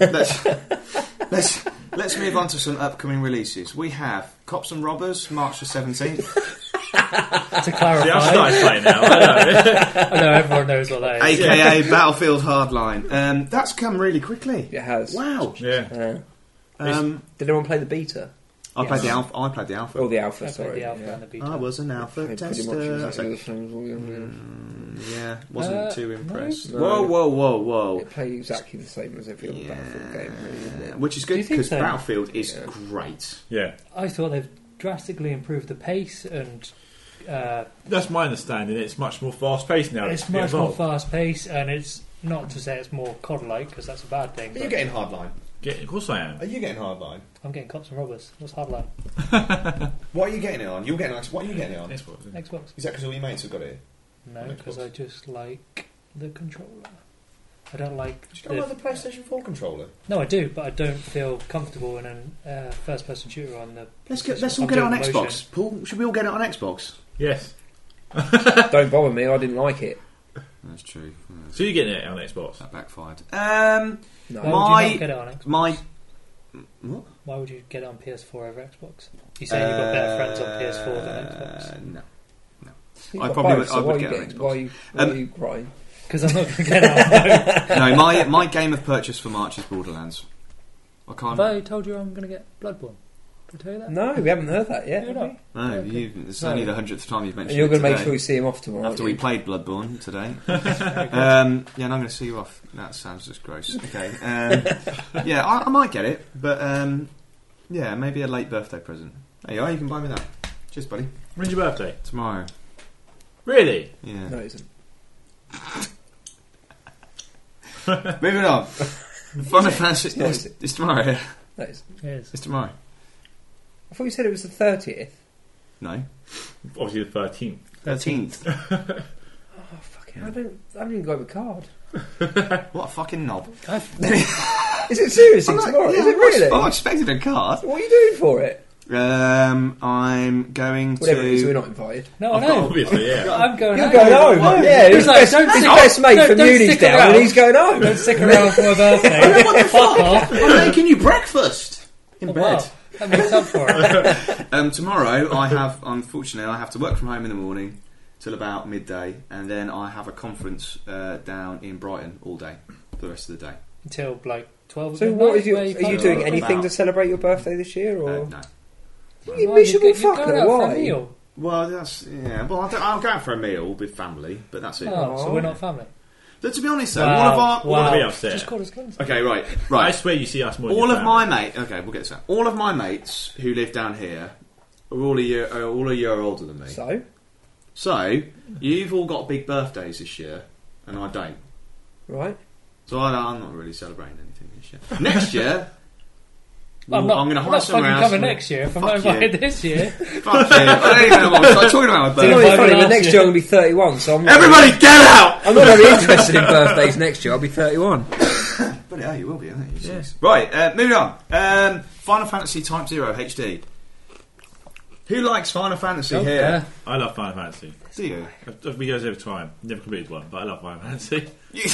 on. Let's move on to some upcoming releases. We have Cops and Robbers, March the 17th. To See, I'm clarify, starting to play now. I know. I know everyone knows what that is. AKA Battlefield Hardline. That's come really quickly. It has. Wow. Yeah. Did anyone play the beta? I Yes. played the alpha. I played the alpha. Oh, the alpha, I played sorry. the alpha yeah. and the beta. I was an alpha Pretty tester. much exactly the same as all the other. Yeah, wasn't too no. impressed. No. Whoa. It played exactly the same as every other Battlefield game, really, isn't it? Which is Do good you think because so? Battlefield is Yeah. great. Yeah, I thought they've drastically improved the pace and that's my understanding. It's much more fast paced now. it's to get much more involved. fast paced, and it's not to say it's more COD-like because that's a bad thing. But getting hardline? Of course I am. Are you getting hardline? I'm getting cops and robbers. What's hardline? What are you getting it on? You're getting what are you getting it on? Xbox. Xbox. Is that because all your mates have got it? No, On because Xbox. I just like the controller. I don't like. You don't like the PlayStation 4 controller? No, I do, but I don't feel comfortable in a first-person shooter on the. Let's all I'm get it on doing Xbox. motion. Paul, should we all get it on Xbox? Yes. Don't bother me, I didn't like it. That's true. So you're getting it on Xbox? That backfired. No. Why would My- you not get it on Xbox? What? Why would you get it on PS4 over Xbox? You saying you've got better friends on PS4 than Xbox? No. You've I got probably both, would- so I would why are get you it on getting- Xbox. Why are you crying? Because I'm not going to get it on both. No, my game of purchase for March is Borderlands. I can't. Have I told you I'm going to get Bloodborne? Did I tell you that? No, we haven't heard that yet. You're have not. we? No, Okay. it's No. only the 100th time you've And mentioned you're it going to make today. sure we see him off tomorrow. After we played Bloodborne today. Yeah, and I'm going to see you off. That sounds just gross. Okay. Yeah, I might get it, but yeah, maybe a late birthday present. There you are, you can buy me that. Cheers, buddy. When's your birthday? Tomorrow. Really? Yeah. No, it isn't. Moving on. Final Fantasy. It's not, is it? It's tomorrow, yeah. No, it isn't. Yes. It's tomorrow. I thought you said it was the 30th. No. Obviously the 13th. 13th. Oh, fucking! I haven't even got a card. What a fucking knob. Is it seriously tomorrow? Is it really? I expected a card. What are you doing for it? I'm going Whatever it is, we're to. not invited. No, I I've got- know. obviously, yeah. I'm going You're home. going home. What? Yeah, He's his like, best, don't his stick- best mate don't from uni's stick down, around. and he's going home. Don't stick around for my birthday. Fuck off. I'm making you breakfast in Oh, bed. wow. That makes up for it. Tomorrow, unfortunately, I have to work from home in the morning till about midday, and then I have a conference down in Brighton all day for the rest of the day. Until like 12 So, midnight, what is where are you can't doing go. anything about- to celebrate your birthday this year, or No. you Why, miserable you're going fucker? out for a Why? meal? Well, that's yeah. Well, I'll go out for a meal with family, but that's it. Oh, so we're not family. But to be honest, though, Wow. all of our Wow. I'll be upset. Just call us guns. okay, right. I swear you see us more than All your of my family. mates. Okay, we'll get this out. All of my mates who live down here are all a year older than me. So you've all got big birthdays this year, and I don't. Right. So I'm not really celebrating anything this year. Next year, I'm going to not hire someone fucking else. coming next year if I'm Fuck not you. invited this year. Fuck you. I don't even know what I'm talking about. My You know birthday. what's funny? But last next year. year I'm going to be 31, so I'm not. Everybody, get out! I'm not very interested in birthdays next year. I'll be 31. But yeah, you will be, aren't you? Yeah. Jeez. Right, moving on. Final Fantasy Type 0 HD. Who likes Final Fantasy Oh, here? yeah. I love Final Fantasy. Do you? I've been goes every time. Never completed one, but I love Final Fantasy.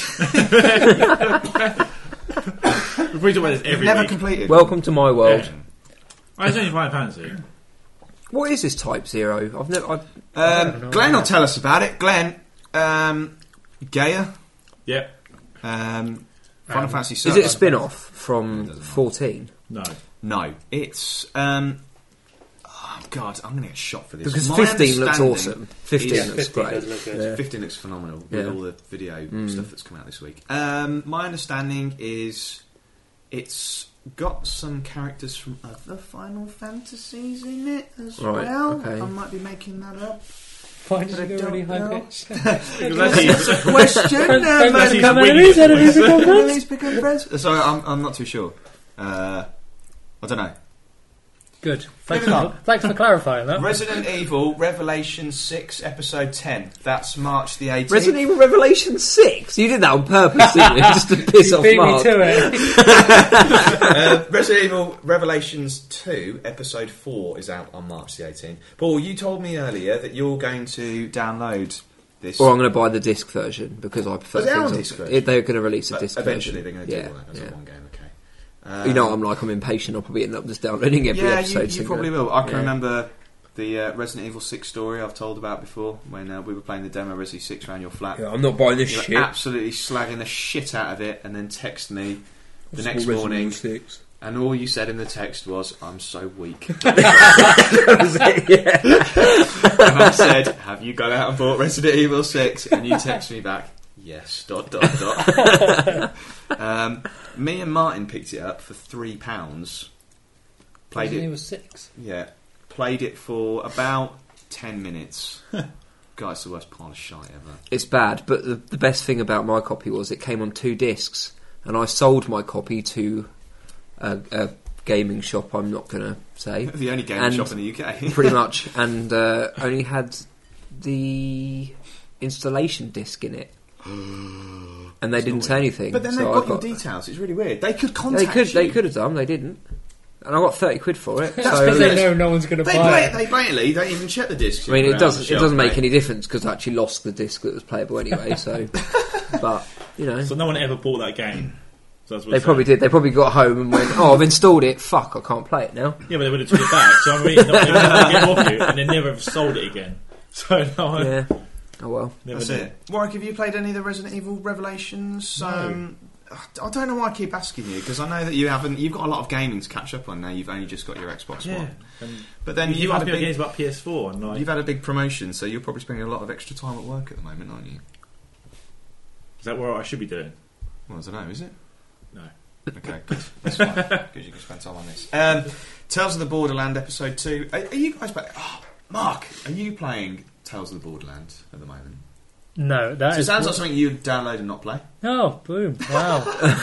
We talk about this every Never week. completed. Welcome to my world. Yeah. It's only Final Fantasy. What is this Type 0? I've never. don't know. Glenn will tell us about it. Glenn, Gaia, Yep. Final Fantasy Is 7. it a spin-off from Doesn't matter. 14? No. No, it's. Oh God, I'm going to get shot for this. Because My 15 looks understanding awesome. 15 is- looks 15 great. does look good. Yeah. 15 looks phenomenal with Yeah. all the video stuff that's come out this week. My understanding is it's got some characters from other Final Fantasies in it as Right, well. okay. I might be making that up. Why did But I you go really don't high know. pitch? That's it. Question. Don't That's his come in wing. and he's editing the conference. Please pick up friends. Sorry, I'm not too sure. I don't know. Good. Thanks Moving on. for clarifying that. Resident Evil Revelation 6 Episode 10. That's March the 18th. Resident Evil Revelation 6? You did that on purpose, didn't you? Just to piss off Beat me Mark. to it. Resident Evil Revelations 2 Episode 4 is out on March the 18th. Paul, you told me earlier that you're going to download this. Or I'm going to buy the disc version because I prefer Oh, they are things on on- disc version? They're going to release a disc Eventually version. they're going to do Yeah, all that as yeah. a one game, okay. You know, I'm impatient. I'll probably end up just downloading every Yeah, episode. you probably will. I can Yeah. remember the Resident Evil 6 story I've told about before when we were playing the demo Resi 6 around your flat. Yeah, I'm not buying this You were shit. absolutely slagging the shit out of it and then text me the next morning. And all you said in the text was, "I'm so weak." That was it, yeah. And I said, "Have you gone out and bought Resident Evil 6?" And you text me back, "Yes." ... Me and Martin picked it up for £3. Played Resident it. Evil 6. Yeah, played it for about 10 minutes. God, it's the worst pile of shite ever. It's bad, but the best thing about my copy was it came on 2 discs, and I sold my copy to a gaming shop I'm not going to say. The only gaming shop in the UK. Pretty much, and only had the installation disc in it. And they didn't say anything. But then so they've I got your details. It's really weird. They could contact you. They could have done. They didn't. And I got 30 quid for it. That's so Because they know no one's going to buy it. They blatantly don't even check the discs. I mean, it around the doesn't shelf, make mate. any difference because I actually lost the disc that was playable anyway. So, but you know, So no one ever bought that game. So that's what they it's probably saying. did. They probably got home and went, "Oh, I've installed it. Fuck, I can't play it now." Yeah, but they would have took it back. So I mean, they never get it off you, and they never have sold it again. So no, I Yeah. Oh well. never That's did. it. Warwick, have you played any of the Resident Evil Revelations? No. I don't know why I keep asking you, because I know that you haven't. You've got a lot of gaming to catch up on now. You've only just got your Xbox Yeah. One. And But then you you've asked had, me a games big, about PS4, and like, you've had a big promotion, so you're probably spending a lot of extra time at work at the moment, aren't you? is that what I should be doing? Well, I don't know, is it? No. Okay, good. That's fine. Good, you can spend time on this. Tales of the Borderland Episode 2. Are you guys playing... Oh, Mark, are you playing Tales of the Borderland at the moment? No, that So it is. sounds like something you'd download and not play. Oh, boom! Wow.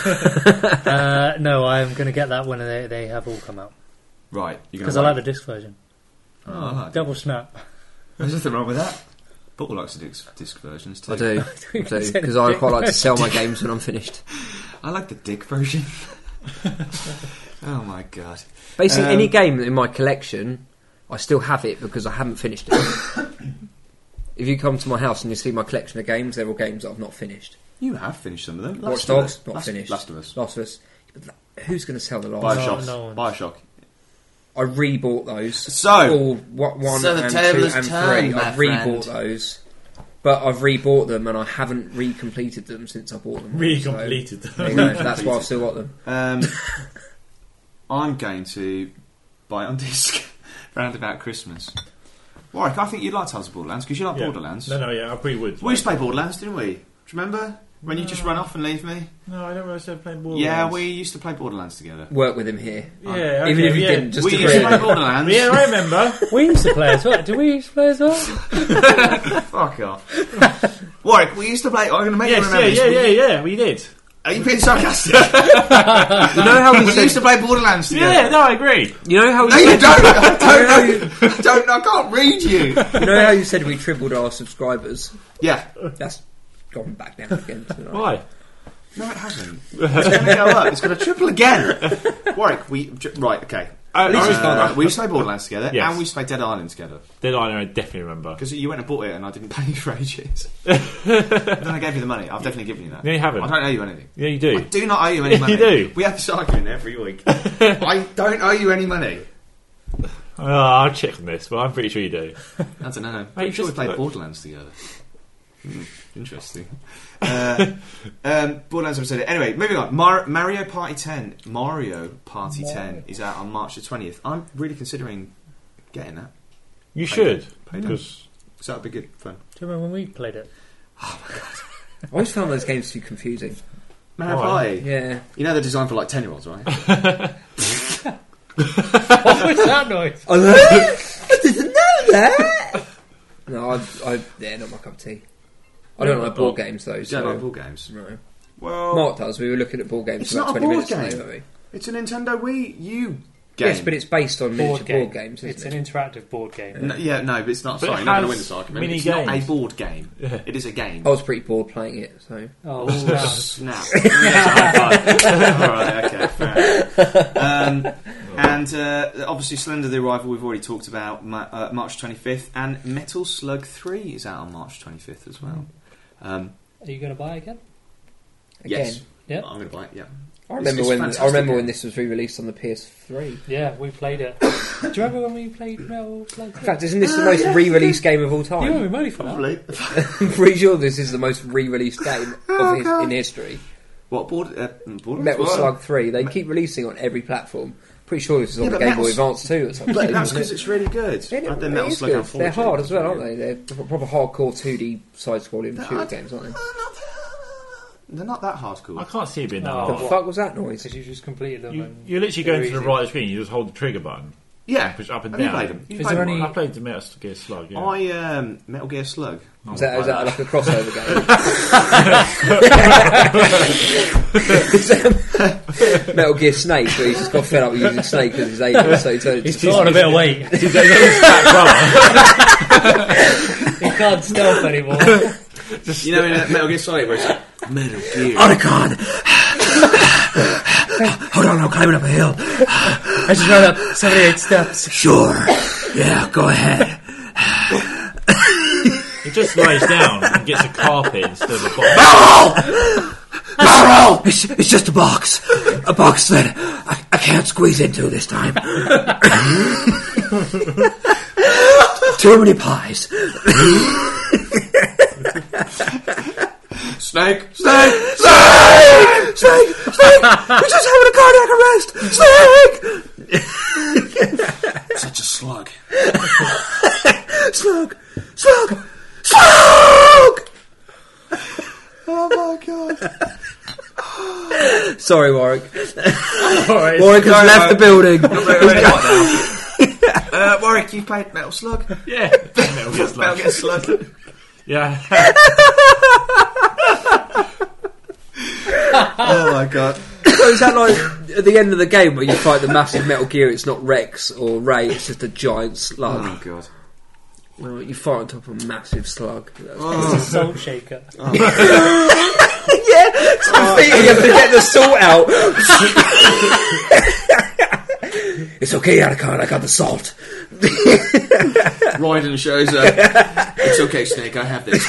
No, I'm going to get that when they have all come out Right. because I like the disc version. Oh, I like Double snap. There's nothing wrong with that. Paul likes the disc versions too. I do. Because I quite like to sell my games when I'm finished. I like the dick version. Oh my god. Basically, any game in my collection, I still have it because I haven't finished it. If you come to my house and you see my collection of games, they're all games that I've not finished. You have finished some of them. Watch Last of Dogs, Us. not finished. Last of Us. Last of Us. Who's going to sell the last? Bioshock. No one. Bioshock. I rebought those. So, all one so the and table 2 is and turned, 3. my I've rebought friend. those, but I've rebought them and I haven't recompleted them since I bought them. Recompleted So, there you go. That's why I've still got them. I'm going to buy it on disc round about Christmas. Warwick, I think you'd like Tales of Borderlands because you like Yeah. Borderlands. No, yeah, I probably would. We used to play Borderlands, didn't we? Do you remember? When you just run off and leave me? No, I don't really say playing Borderlands. Yeah, we used to play Borderlands together. Work with him here. Yeah, okay, Even if you yeah. didn't, just we to used to play agree. Borderlands. Yeah, I remember. We used to play as well. Do we used to play as well? Fuck off. Warwick, we used to play... I'm going to make you Yes, remember this. yeah, we did. Are you being sarcastic? You know how we We used to said. play Borderlands together. Yeah, no, I agree. You know how we No, you said. don't. I don't know. I can't read you. You know how you said we tripled our subscribers. Yeah. That's gone back down again tonight. Why? No, it hasn't. It's going to go up. It's going to triple again. Warwick, right, okay. We used to play Borderlands together, Yes. and we used to play Dead Island together. Dead Island, I definitely remember. Because you went and bought it, and I didn't pay you for ages. Then I gave you the money. I've definitely given you that. No, you haven't. I don't owe you anything. Yeah, you I do. do not owe you any money. You do. We have this argument every week. I don't owe you any money. Oh, I'll check on this, but I'm pretty sure you do. I don't know. Mate, Pretty sure we just played look. Borderlands together. Interesting. Borderlands episode. Anyway, moving on. Mario Party 10. Mario Party 10 is out on March the 20th. I'm really considering getting that. You should. Pay them. Because So that'd be good fun. Do you remember when we played it? I always found those games too confusing. Mario Why? Party. Yeah. You know they're designed for like 10-year-olds, right? What was that noise? I didn't know that. No, they're not my cup of tea. I don't like board games though. You So don't like board games? no. Well, Mark does. We were looking at board games It's for about not a 20 board minutes game. today, weren't we? it's a Nintendo Wii U game. Yes, but it's based on miniature board games, It's isn't an it? interactive board game. No, yeah, no, but it's not. But Sorry, it you're not going to has win this argument. mini It's not a games. board game. Yeah. It is a game. I was pretty bored playing it, so Oh, wow. Snap. Alright, okay, fair enough. And obviously Slender the Arrival we've already talked about, March 25th, and Metal Slug 3 is out on March 25th as well. Are you going to buy it again? again. Yes, Yeah. I'm going to buy it, yeah. I remember It's when fantastic. when this was re-released on the PS3. Yeah, we played it. Do you remember when we played Metal Slug? In fact, isn't this the most re-released game of all you owe time? me money for that. Probably. I'm pretty sure this is the most re-released game in history. What Metal Slug 3. They keep releasing on every platform. Pretty sure this is on the Game Boy Advance too at some But stage. that's because it's really good. They're hard as well, aren't they? They're proper hardcore 2D side-scrolling shooter games, aren't they? They're not that hardcore. I can't see it being that Oh. The hard. fuck was that noise? Because you just completed them. and You're literally going to the easy. right of the screen. You just hold the trigger button. Yeah, Push up and have you down. played them? Is there any- I played the Metal Gear Slug. Yeah. Metal Gear Slug. Is that like a crossover game? Metal Gear Snake, but he's just got fed up with using Snake because he's alien, so he turned He's into put on a bit of weight. He's his fat brother. He can't stealth anymore. You know in Metal Gear Solid where it's like, Metal Gear. Otacon! Hold on, I'm climbing up a hill. I just ran up 78 steps. Sure. Yeah, go ahead. He just lays down and gets a carpet instead of a box. Barrel! It's just a box. A box that I can't squeeze into this time. Too many pies. Snake! He's just having a cardiac arrest. Snake! Such a slug. Slug! Oh my god. Sorry, Warwick. Alright. Warwick has left the building. Warwick, you played Metal Slug? Yeah. Metal Gear Slug. Metal Gear Slug. Yeah. Oh my god. So is that like at the end of the game where you fight the massive Metal Gear? It's not Rex or Ray. It's just a giant slug. Oh god. Well, you fight on top of a massive slug. It's a salt shaker. Yeah, you have to get the salt out. It's okay, Otacon, I got the salt. Raiden shows up. It's okay, Snake, I have this.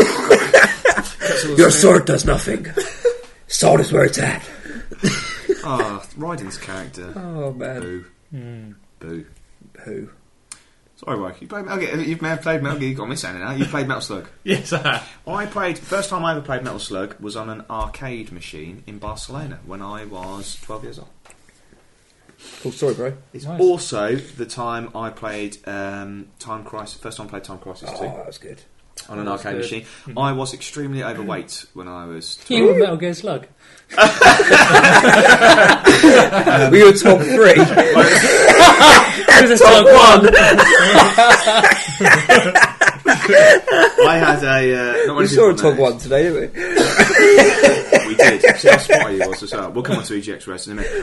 Your sword does nothing. Salt is where it's at. Oh, Raiden's character. Oh, man. Boo. Boo. Who? Sorry, Warwick. You played Metal Gear. You may have played Metal Gear. You got me saying it now. You played Metal Slug. Yes, I have. First time I ever played Metal Slug was on an arcade machine in Barcelona when I was 12 years old. Cool story, bro. It's Nice. also the time I played Time Crisis. First time I played Time Crisis 2 Oh, that was good. on an That was arcade good. machine. I was extremely overweight when I was 12. You were Metal Gear Slug. We were top 3. It was a Slug 1. I had a. Not We many saw a people top know 1 today, didn't we? this. We did. See how spotty he was as well. We'll come on to EGX Race in a minute.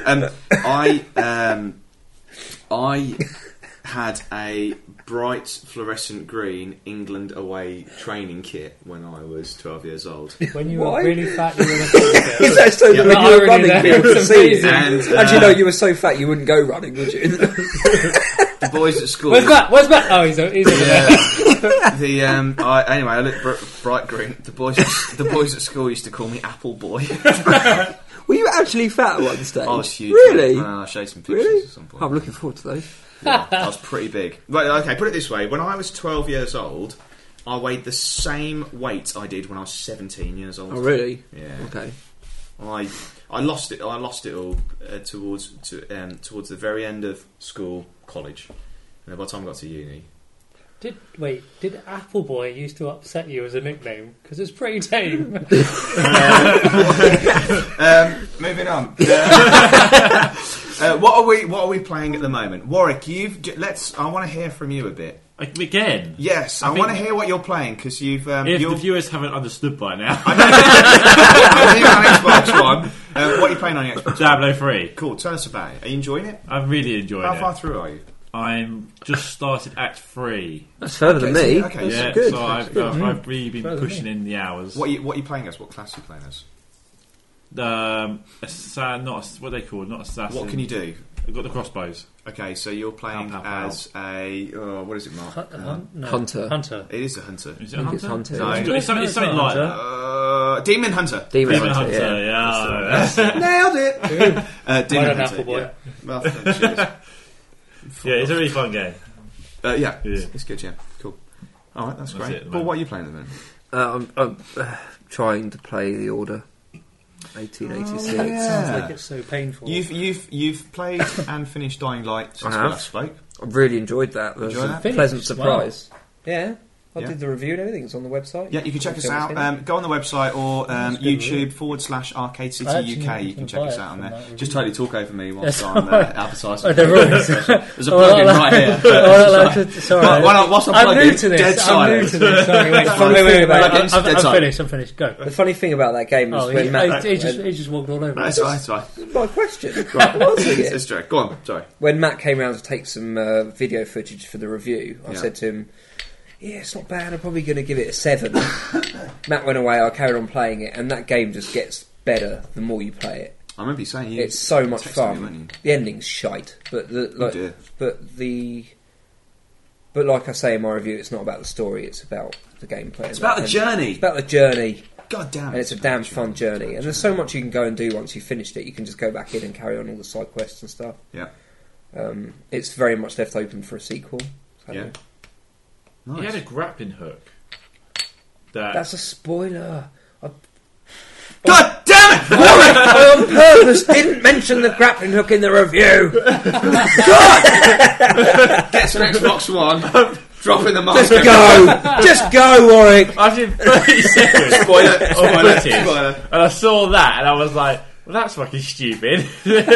I had a bright fluorescent green England away training kit when I was 12 years old. When you Why? were really fat, you were in a Metal Is that so that Yeah. when you were Irony running, there, people could it's see it? amazing. And Actually, no, you were so fat you wouldn't go running, would you? the boys at school. Where's Matt? Oh, he's over there. Anyway, I looked bright green. The boys at school used to call me Apple Boy. Were you actually fat at one stage? I was huge. Really? I'll show you some pictures Really? at some point. I'm looking forward to those. Yeah, I was pretty big. Right, okay, put it this way. When I was 12 years old, I weighed the same weight I did when I was 17 years old. Oh, really? Yeah. Okay. I lost it all towards the very end of school, college. And by the time I got to uni, Did Apple Boy used to upset you as a nickname? Because it's pretty tame. moving on. What are we playing at the moment, Warwick? I want to hear from you a bit. Again? Yes, I think- want to hear what you're playing because you've. If the viewers haven't understood by now. I think on Xbox One. What are you playing on your Xbox? Diablo 3. Cool. Tell us about it. Are you enjoying it? I'm really enjoying How it. far through are you? I'm just started Act 3. That's further than Okay, me. so- okay, That's Yeah, good. so I've really been Further than pushing me. in the hours. What are you playing as? What class are you playing as? What are they called? Not assassin. What can you do? I've got the crossbows. Okay, so you're playing Pow, pow, pow. as a what is it, Mark? No. Hunter. Hunter. It is a hunter. Is it I a think it's hunter? Hunter. No. It's something like Hunter. that. Demon hunter. Demon Demon Hunter, Hunter, yeah. yeah. Nailed it. Demon Well done, hunter. Apple Boy. Yeah. Well, cheers. Yeah, it's a really fun game. Yeah, Yeah. It's good. Yeah, cool. All right, that's That's great. it at the Paul, moment. what are you playing at the minute? I'm trying to play The Order. 1886. Oh, yeah. Sounds like it's so painful. You've played and finished Dying Light since we I have. last spoke. I really enjoyed that. It was Enjoy a that? pleasant Finished? surprise. Yeah, I Yeah. did the review and everything. It's on the website. Yeah, you can check us Check out. us Go on the website or That's good, YouTube/Arcade City I actually UK. You can can check buy us it out on from there. that Just review. totally talk over me whilst Yes, I'm alright. advertising. Oh, they're always- There's a Oh, plug-in well, right here. Sorry. Why not? Whilst I'm I'm plugging, new to this. dead I'm new silent. to this. Sorry, wait. Funny wait, thing about it, I'm dead silent. finished. I'm finished. Go. The funny thing about that game is Oh, when Matt. he just walked all over. That's it. right. That's right. It's my question. Right. I'm answering it. It's true. Go on. Sorry. When Matt came round to take some video footage for the review, I Yeah. said to him, "Yeah, it's not bad. I'm probably going to give it a 7." Matt went away. I carried on playing it, and that game just gets better the more you play it. I remember you saying you. It's so much texted me, fun. weren't you? The ending's shite, but Oh, dear. but like I say in my review, it's not about the story. It's about the gameplay. It's about the journey. It's about the journey, God damn it. and it's a damn fun journey. And there's so much you can go and do once you've finished it. You can just go back in and carry on all the side quests and stuff. Yeah. It's very much left open for a sequel. So Yeah. He had Nice. a grappling hook. That That's a spoiler. God damn it! I on purpose didn't mention the grappling hook in the review. Gets an Xbox One. Dropping the mask. Just go, Warwick. I did 30 seconds. Spoiler. Spoiler. Spoiler. And I saw that and I was like, well, that's fucking stupid.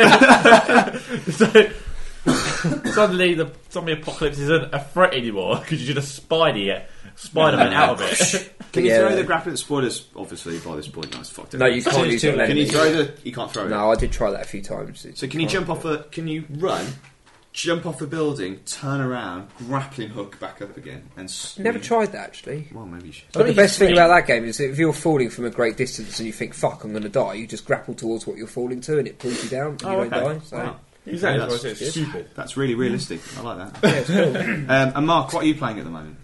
So, suddenly the zombie apocalypse isn't a threat anymore because you just Spider-Man out of it. Can you Yeah. throw the grappling spoilers? Obviously, by this point, no, it's fucked. No, you can't use it. Can you throw the? You can't throw it. No, I did try that a few times. So can you jump off a? Can you run? Jump off a building, turn around, grappling hook back up again, and Never tried that actually. Well, maybe you should. But the think best it's thing free. about that game is that if you're falling from a great distance and you think "fuck, I'm going to die," you just grapple towards what you're falling to, and it pulls you down, and you don't die. So Wow. Exactly. That's That's it's stupid. That's really realistic. I like that. yeah, it's cool. And Mark, what are you playing at the moment?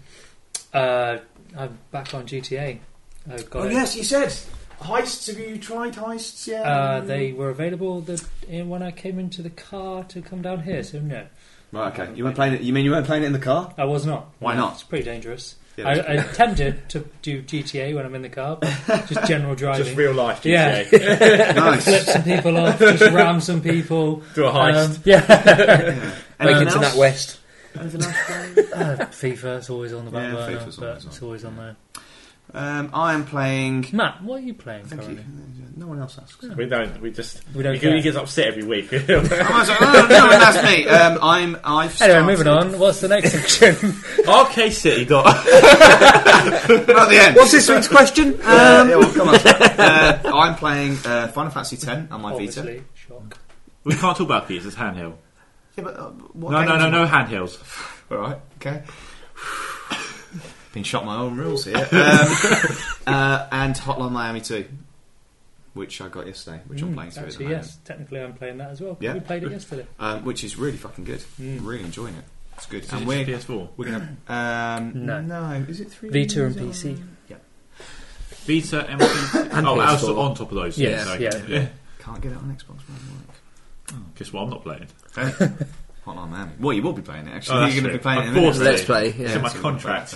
I'm back on GTA. I've got it. yes, you said heists. Have you tried heists yet? They were available when I came into the car to come down here, so no. Right. Okay. You weren't playing it. You mean you weren't playing it in the car? I was not. Why not? It's pretty dangerous. Yeah, I that's attempted to do GTA when I'm in the car, but just general driving. Just real life Yeah. GTA. Nice. Flip some people off, just ram some people. Do a heist. Yeah. Make Anything it to else? that west. Anything else playing? FIFA is always on the back Yeah, burner, FIFA's but always on. it's always on there. I am playing. Matt, what are you playing Thank you. currently? No one else asks. We don't. We just. We don't He care. gets upset every week. I was like, oh, no, that's me. I've Anyway, started- moving on. What's the next section? Arcade City got. We're at the end. What's this week's question? Yeah, well, come on. I'm playing Final Fantasy X on my Vita. Obviously, shock. We can't talk about these. It's handheld. Yeah, but what No, games no are- handhelds. All right, okay. Been shot my own rules here. And Hotline Miami 2, which I got yesterday, which I'm playing through at the Actually, moment. yes. Technically, I'm playing that as well. Yeah. We played it yesterday. Which is really fucking good. Really enjoying it. It's good. Is And it we're PS4? gonna No. Is it 3? Vita and PC. Vita and PC. And Oh, PS4. also on top of those. Yes, so, yeah. Can't get it on Xbox One. Guess what? I'm not playing. Hotline Miami. Well, you will be playing it actually. Oh, that's You're going to true. be playing it in Of a course minute. Let's play. It's Yeah. in my contract.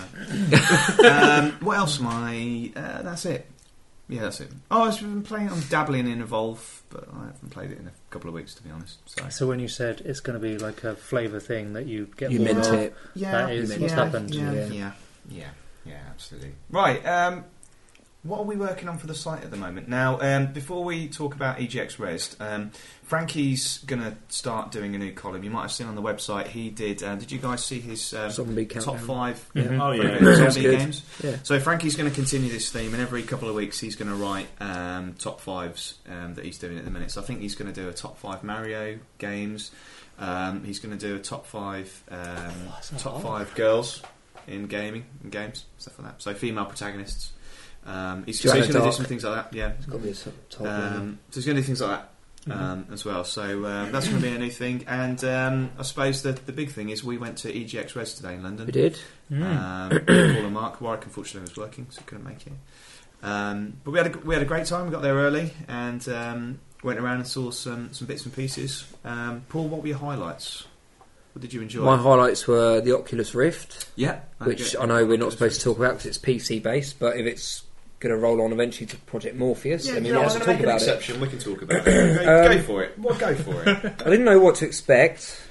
What else am I? That's it. Yeah, that's it. Oh, I've been playing. I'm dabbling in Evolve, but I haven't played it in a couple of weeks, to be honest. So when you said it's going to be like a flavour thing that you get You bored meant of, it. Yeah, that is what's happened. Yeah, absolutely. Right. What are we working on for the site at the moment? Now, before we talk about EGX Res, Frankie's going to start doing a new column. You might have seen on the website he did. Did you guys see his Zombie top countdown. 5 Mhm. Oh, yeah. zombie Sounds good. games? Yeah. So Frankie's going to continue this theme, and every couple of weeks he's going to write top 5s that he's doing at the minute. So I think he's going to do a top 5 Mario games. He's going to do a top 5 top 5 girls in gaming and games, stuff like that. So female protagonists. He's going to do some things like that. Yeah. It's got to be a top So he's going to do things like that as well. So that's going to be a new thing. And I suppose the big thing is we went to EGX Res today in London. We did. Paul and Mark. Warwick unfortunately was working, so couldn't make it. But we had a great time. We got there early and went around and saw some bits and pieces. Paul, what were your highlights? What did you enjoy? My highlights were the Oculus Rift, Yeah, which I know we're not supposed to talk about because it's PC based, but if it's going to roll on eventually to Project Morpheus. Yeah, and we I'm might going as to well make talk an about it. exception. We can talk about it. Go for it. Well, go for it. I didn't know what to expect.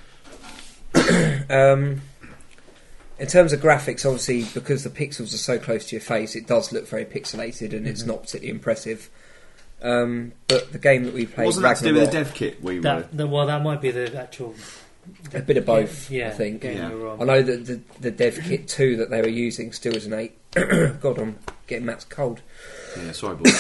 In terms of graphics, obviously, because the pixels are so close to your face, it does look very pixelated and it's not particularly impressive. But the game that we played, Wasn't that to do with the Ragnarok, dev kit we were? That might be the actual. a bit of both, Yeah, I think. game Yeah. we were on. I know that the dev kit 2 that they were using still isn't 8. God, I'm getting Matt's cold. Yeah, sorry, boy.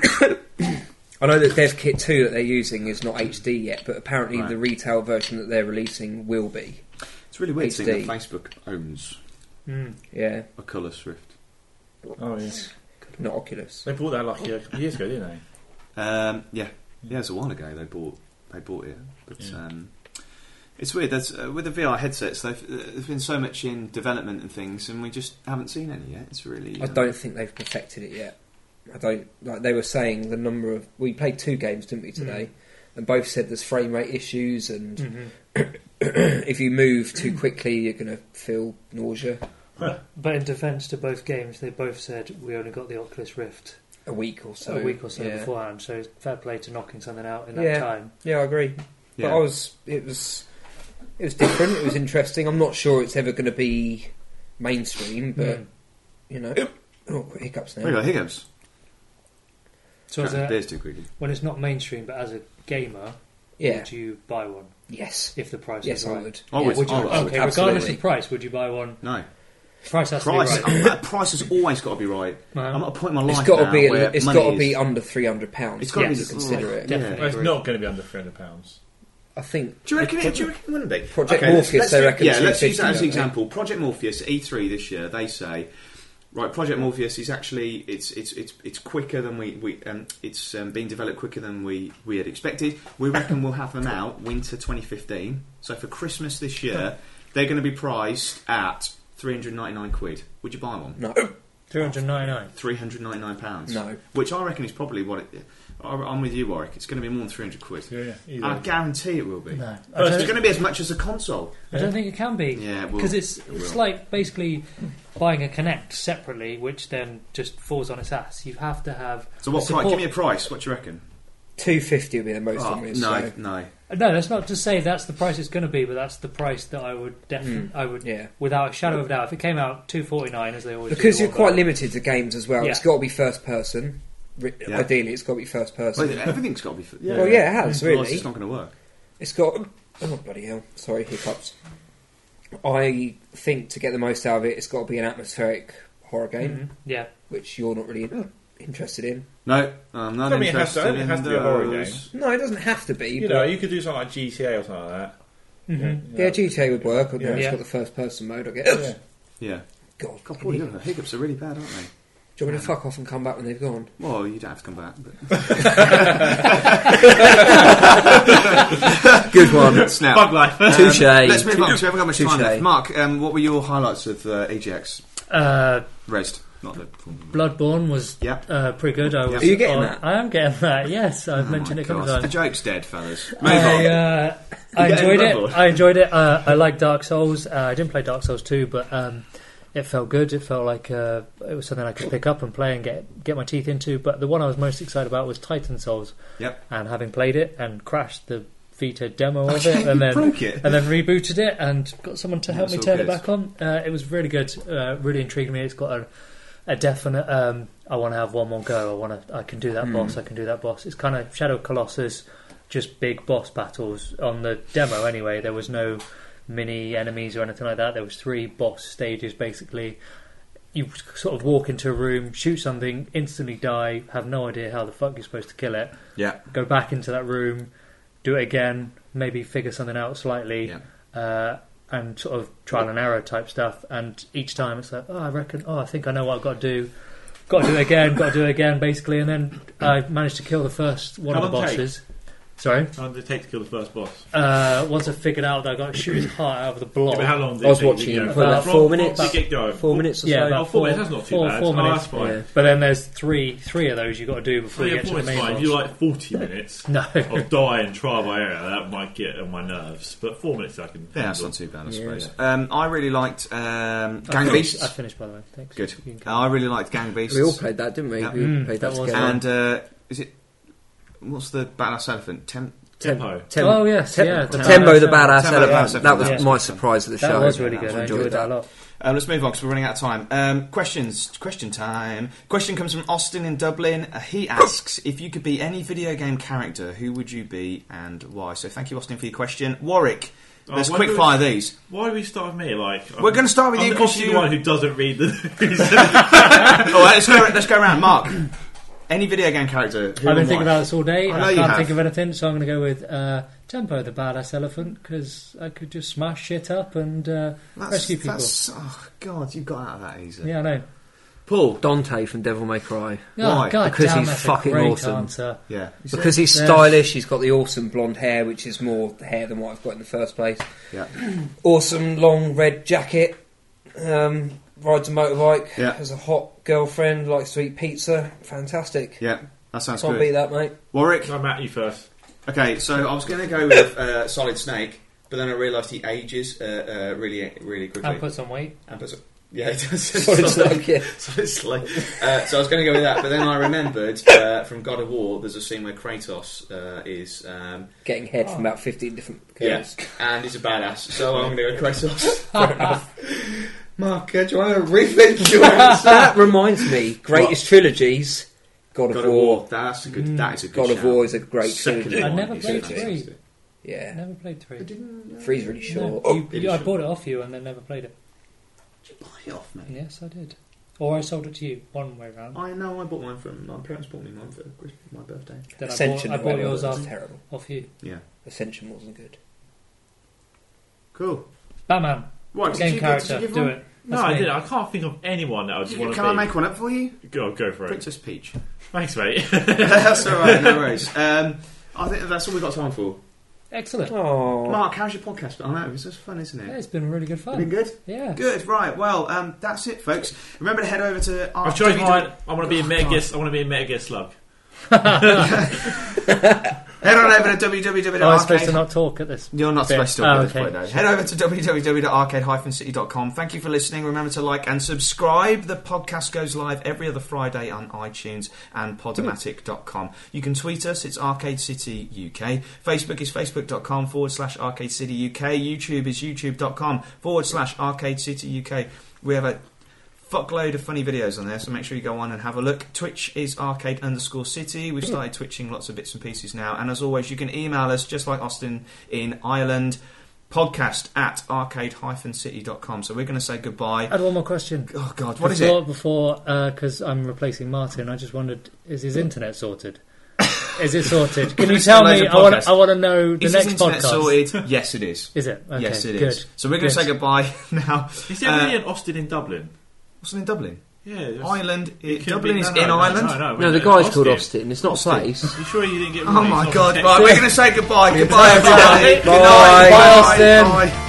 I know that dev kit 2 that they're using is not HD yet, but apparently Right. the retail version that they're releasing will be. It's really weird to think HD. that Facebook owns Yeah, Oculus Rift. Oh yeah. not Oculus. They bought that like a couple of years ago, didn't they? Yeah, it's a while ago they bought it, but Yeah. it's weird. There's with the VR headsets, there's been so much in development and things, and we just haven't seen any yet. It's really. I don't think they've perfected it yet. I don't like they were saying the number of we played 2 games, didn't we, today? And both said there's frame rate issues, and if you move too quickly, you're going to feel nausea. But in defence to both games, they both said we only got the Oculus Rift A week or so. a week or so yeah. beforehand. So fair play to knocking something out in that Yeah. time. Yeah, I agree. Yeah. But it was different. It was interesting. I'm not sure it's ever going to be mainstream, but you know, hiccups now. We got hiccups. So as Beer's a, too quickly. when it's not mainstream, but as a gamer, Yeah. would you buy one Yes. if the price Yes, is I right? would. I Yeah. would. Would you? I would. Okay, regardless Absolutely. of price, would you buy one? No. Price has Price. to be right. Price has always got to be right. I'm at a point in my life It's got to now be. where It's money got to be is- under £300. It's got to Yes. be to consider it. Definitely. Well, it's agree. not going to be under £300. I think. Do you reckon it wouldn't be? Project Okay, Morpheus, they reckon Yeah, let's use that as an 250, example. Project Morpheus E3 this year. They say, right, Project Morpheus is actually it's quicker than we it's being developed quicker than we had expected. We reckon we'll have them out winter 2015. So for Christmas this year, they're going to be priced at £399. Would you buy one? No. £299. £399. No. Which I reckon is probably what it. I'm with you, Warwick. It's going to be more than £300. Yeah. I guarantee it will be. No, It's going to be as much as a console. I don't think it can be. Yeah, it will. Because it's It will. like basically buying a Kinect separately, which then just falls on its ass. You have to have. So what price? support- Give me a price. What do you reckon? £250 would be the most Oh, obvious. no, so- no. No, that's not to say that's the price it's going to be, but that's the price that I would definitely, I would, Yeah. without a shadow of a doubt, if it came out $249 as they always Because do, you're quite limited to games as well. Yeah. It's got to be first person. Yeah. Ideally, it's got to be first person. Well, everything's got to be. Well, yeah, it has, Otherwise really. it's not going to work. It's got. Oh, bloody hell. Sorry, hiccups. I think to get the most out of it, it's got to be an atmospheric horror game, Yeah, which you're not really interested in. No, I'm not I mean, it has to- interested it has in to be a horror those. No, it doesn't have to be. You but know, you could do something like GTA or something like that. yeah, GTA would work. Although it's Yeah. got the first person mode, I guess. Yeah. Yeah. God, God, boy, the hiccups are really bad, aren't they? do you want me to fuck off and come back when they've gone? Well, you don't have to come back. But Good one. Snap. Bug life. Touche. Let's move on because we haven't got much time Touche. left. Mark, what were your highlights of EGX? Resd, not the. Bloodborne was Yep. pretty good. I was, Are you getting that? I am getting that. Yes, I've Oh mentioned my it a couple of God. The times. joke's dead, fellas. Move on. I getting enjoyed it. Bloodborne? I enjoyed it. I like Dark Souls. I didn't play Dark Souls 2, but it felt good. It felt like it was something I could pick up and play and get my teeth into. But the one I was most excited about was Titan Souls. Yep. And having played it and crashed the Vita demo of it, and then broke it. and then rebooted it and got someone to help That's me all turn it good. back on. It was really good. Really intrigued me. It's got a definite. I want to have one more go. I can do that boss. I can do that boss. It's kind of Shadow Colossus, just big boss battles on the demo. Anyway, there was no mini enemies or anything like that. There was 3 boss stages basically. You sort of walk into a room, shoot something, instantly die, have no idea how the fuck you're supposed to kill it. Yeah. Go back into that room, do it again, maybe figure something out slightly, and sort of trial and error type stuff. And each time it's like, I think I know what I've got to do. Got to do it again, basically. And then I managed to kill the first one How of the long take? bosses. Sorry. How long did it take to kill the first boss? Once I figured out that I got to shoot his heart out of the block. Yeah, but how long did I was it take watching to him go? for about 4 minutes. Did it go? 4 minutes or Yeah, so. about 4 minutes, that's not too bad. 4 minutes. That's fine. Yeah. But then there's three of those you've got to do before you get to 4 the minutes main fine. boss. If you like 40 minutes No. of die and trial by error, that might get on my nerves. But 4 minutes I can. Yeah, that's handle. not too bad, I Yeah. suppose. I really liked Gang I Beasts. finished, by the way. Thanks. Good. You can I really liked Gang Beasts. We all played that, didn't we? Yeah. We played that that was together. And is it? What's the badass elephant? Tempo. Oh, yes, yeah. The Tembo, the badass Tembo, the elephant. badass That was elephant. my Yeah. surprise of the That show. was really Yeah, good. I I enjoyed that a lot. Let's move on because we're running out of time. Questions. Question time. Question comes from Austin in Dublin. He asks, if you could be any video game character, who would you be and why? So thank you, Austin, for your question. Warwick, let's why quick do we- fire these. Why do we start with me? Like We're going to start with I'm you the because obviously you... the one who doesn't read the news. All right, let's go around. Mark, any video game character, who I've been and thinking why? about this all day. I know I you can't have. think of anything, so I'm going to go with Tempo, the badass elephant, because I could just smash shit up and rescue people. Oh, God, you got out of that easy. Yeah, I know. Paul. Dante from Devil May Cry. Why? Oh, God Because damn, he's that's fucking a great awesome. answer. Yeah. Because he's Yeah. stylish, he's got the awesome blonde hair, which is more hair than what I've got in the first place. Yeah. Awesome long red jacket. Rides a motorbike. Yeah. Has a hot girlfriend. Likes to eat pizza. Fantastic. Yeah, that sounds Can't good. beat that, mate. Warwick. I'm at you first. Okay, so I was going to go with Solid Snake, but then I realised he ages really, really quickly. And put some weight. And put some- yeah, he does. Solid Snake, yeah. Solid Snake. So I was going to go with that, but then I remembered from God of War, there's a scene where Kratos is Getting head from about 15 different girls. and he's a badass. So I'm going to go with Kratos. Fair enough. Mark, do you want to rethink your answer? That reminds me, greatest trilogies. God God of of War. War. That is a good God shout. of War is a great Second trilogy. I one never is played fantastic. three. Yeah. Never played three. Three's really short. No, it is I short. bought it off you and then never played it. Did you buy it off me? Yes, I did. Or I sold it to you, one way round. I know I bought mine from... My parents bought me mine for my birthday. Then Ascension I bought yours was on terrible. off you. Yeah. Ascension wasn't good. Cool. Batman, What, did game you character, give do one? it. No, That's I me. didn't. I can't think of anyone that I just want to Can be. I make one up for you? Go for it. Princess Peach. Thanks, mate. That's alright, no worries. I think that's all we've got time for. Excellent. Oh. Mark, how's your podcast? I know, it's just fun, isn't Yeah, it? it's been really good Been fun. good? Yeah. Good, right. Well, that's it, folks. Remember to head over to our... I've chosen mine. I want to be a Metal Gear. I want to be a Metal Gear Slug. Head on over to www.arcade... Oh, I was supposed to not talk at this. You're not bit. supposed to talk Oh, at this okay. point, no. Head over to www.arcade-city.com. Thank you for listening. Remember to like and subscribe. The podcast goes live every other Friday on iTunes and Podomatic.com. You can tweet us. It's Arcade City UK. Facebook is facebook.com/Arcade City UK. YouTube is youtube.com/Arcade City UK. We have a fuckload of funny videos on there, so make sure you go on and have a look. Twitch is arcade_city. We've started twitching lots of bits and pieces now, and as always you can email us just like Austin in Ireland, podcast@arcade-city.com. So we're going to say goodbye. I had one more question. Oh god, what is it? Before, because I'm replacing Martin, I just wondered, is his internet sorted? Is it sorted? Can you tell Loads me? of I want podcasts. to know the Is next his internet podcast. sorted? Yes it is. Is it? Okay, Yes it good. is. So we're going to Good. say goodbye now. Is there really an Austin in Dublin? Austin in Dublin? Yeah. there's- Ireland. it could Dublin be- is no, in no, Ireland? No, the guy's called Austin. It's not a place. You sure you didn't get? Oh my god, right, we're going to say goodbye. Goodbye, Goodbye. everybody. Good Bye. night. Bye, Austin. Bye.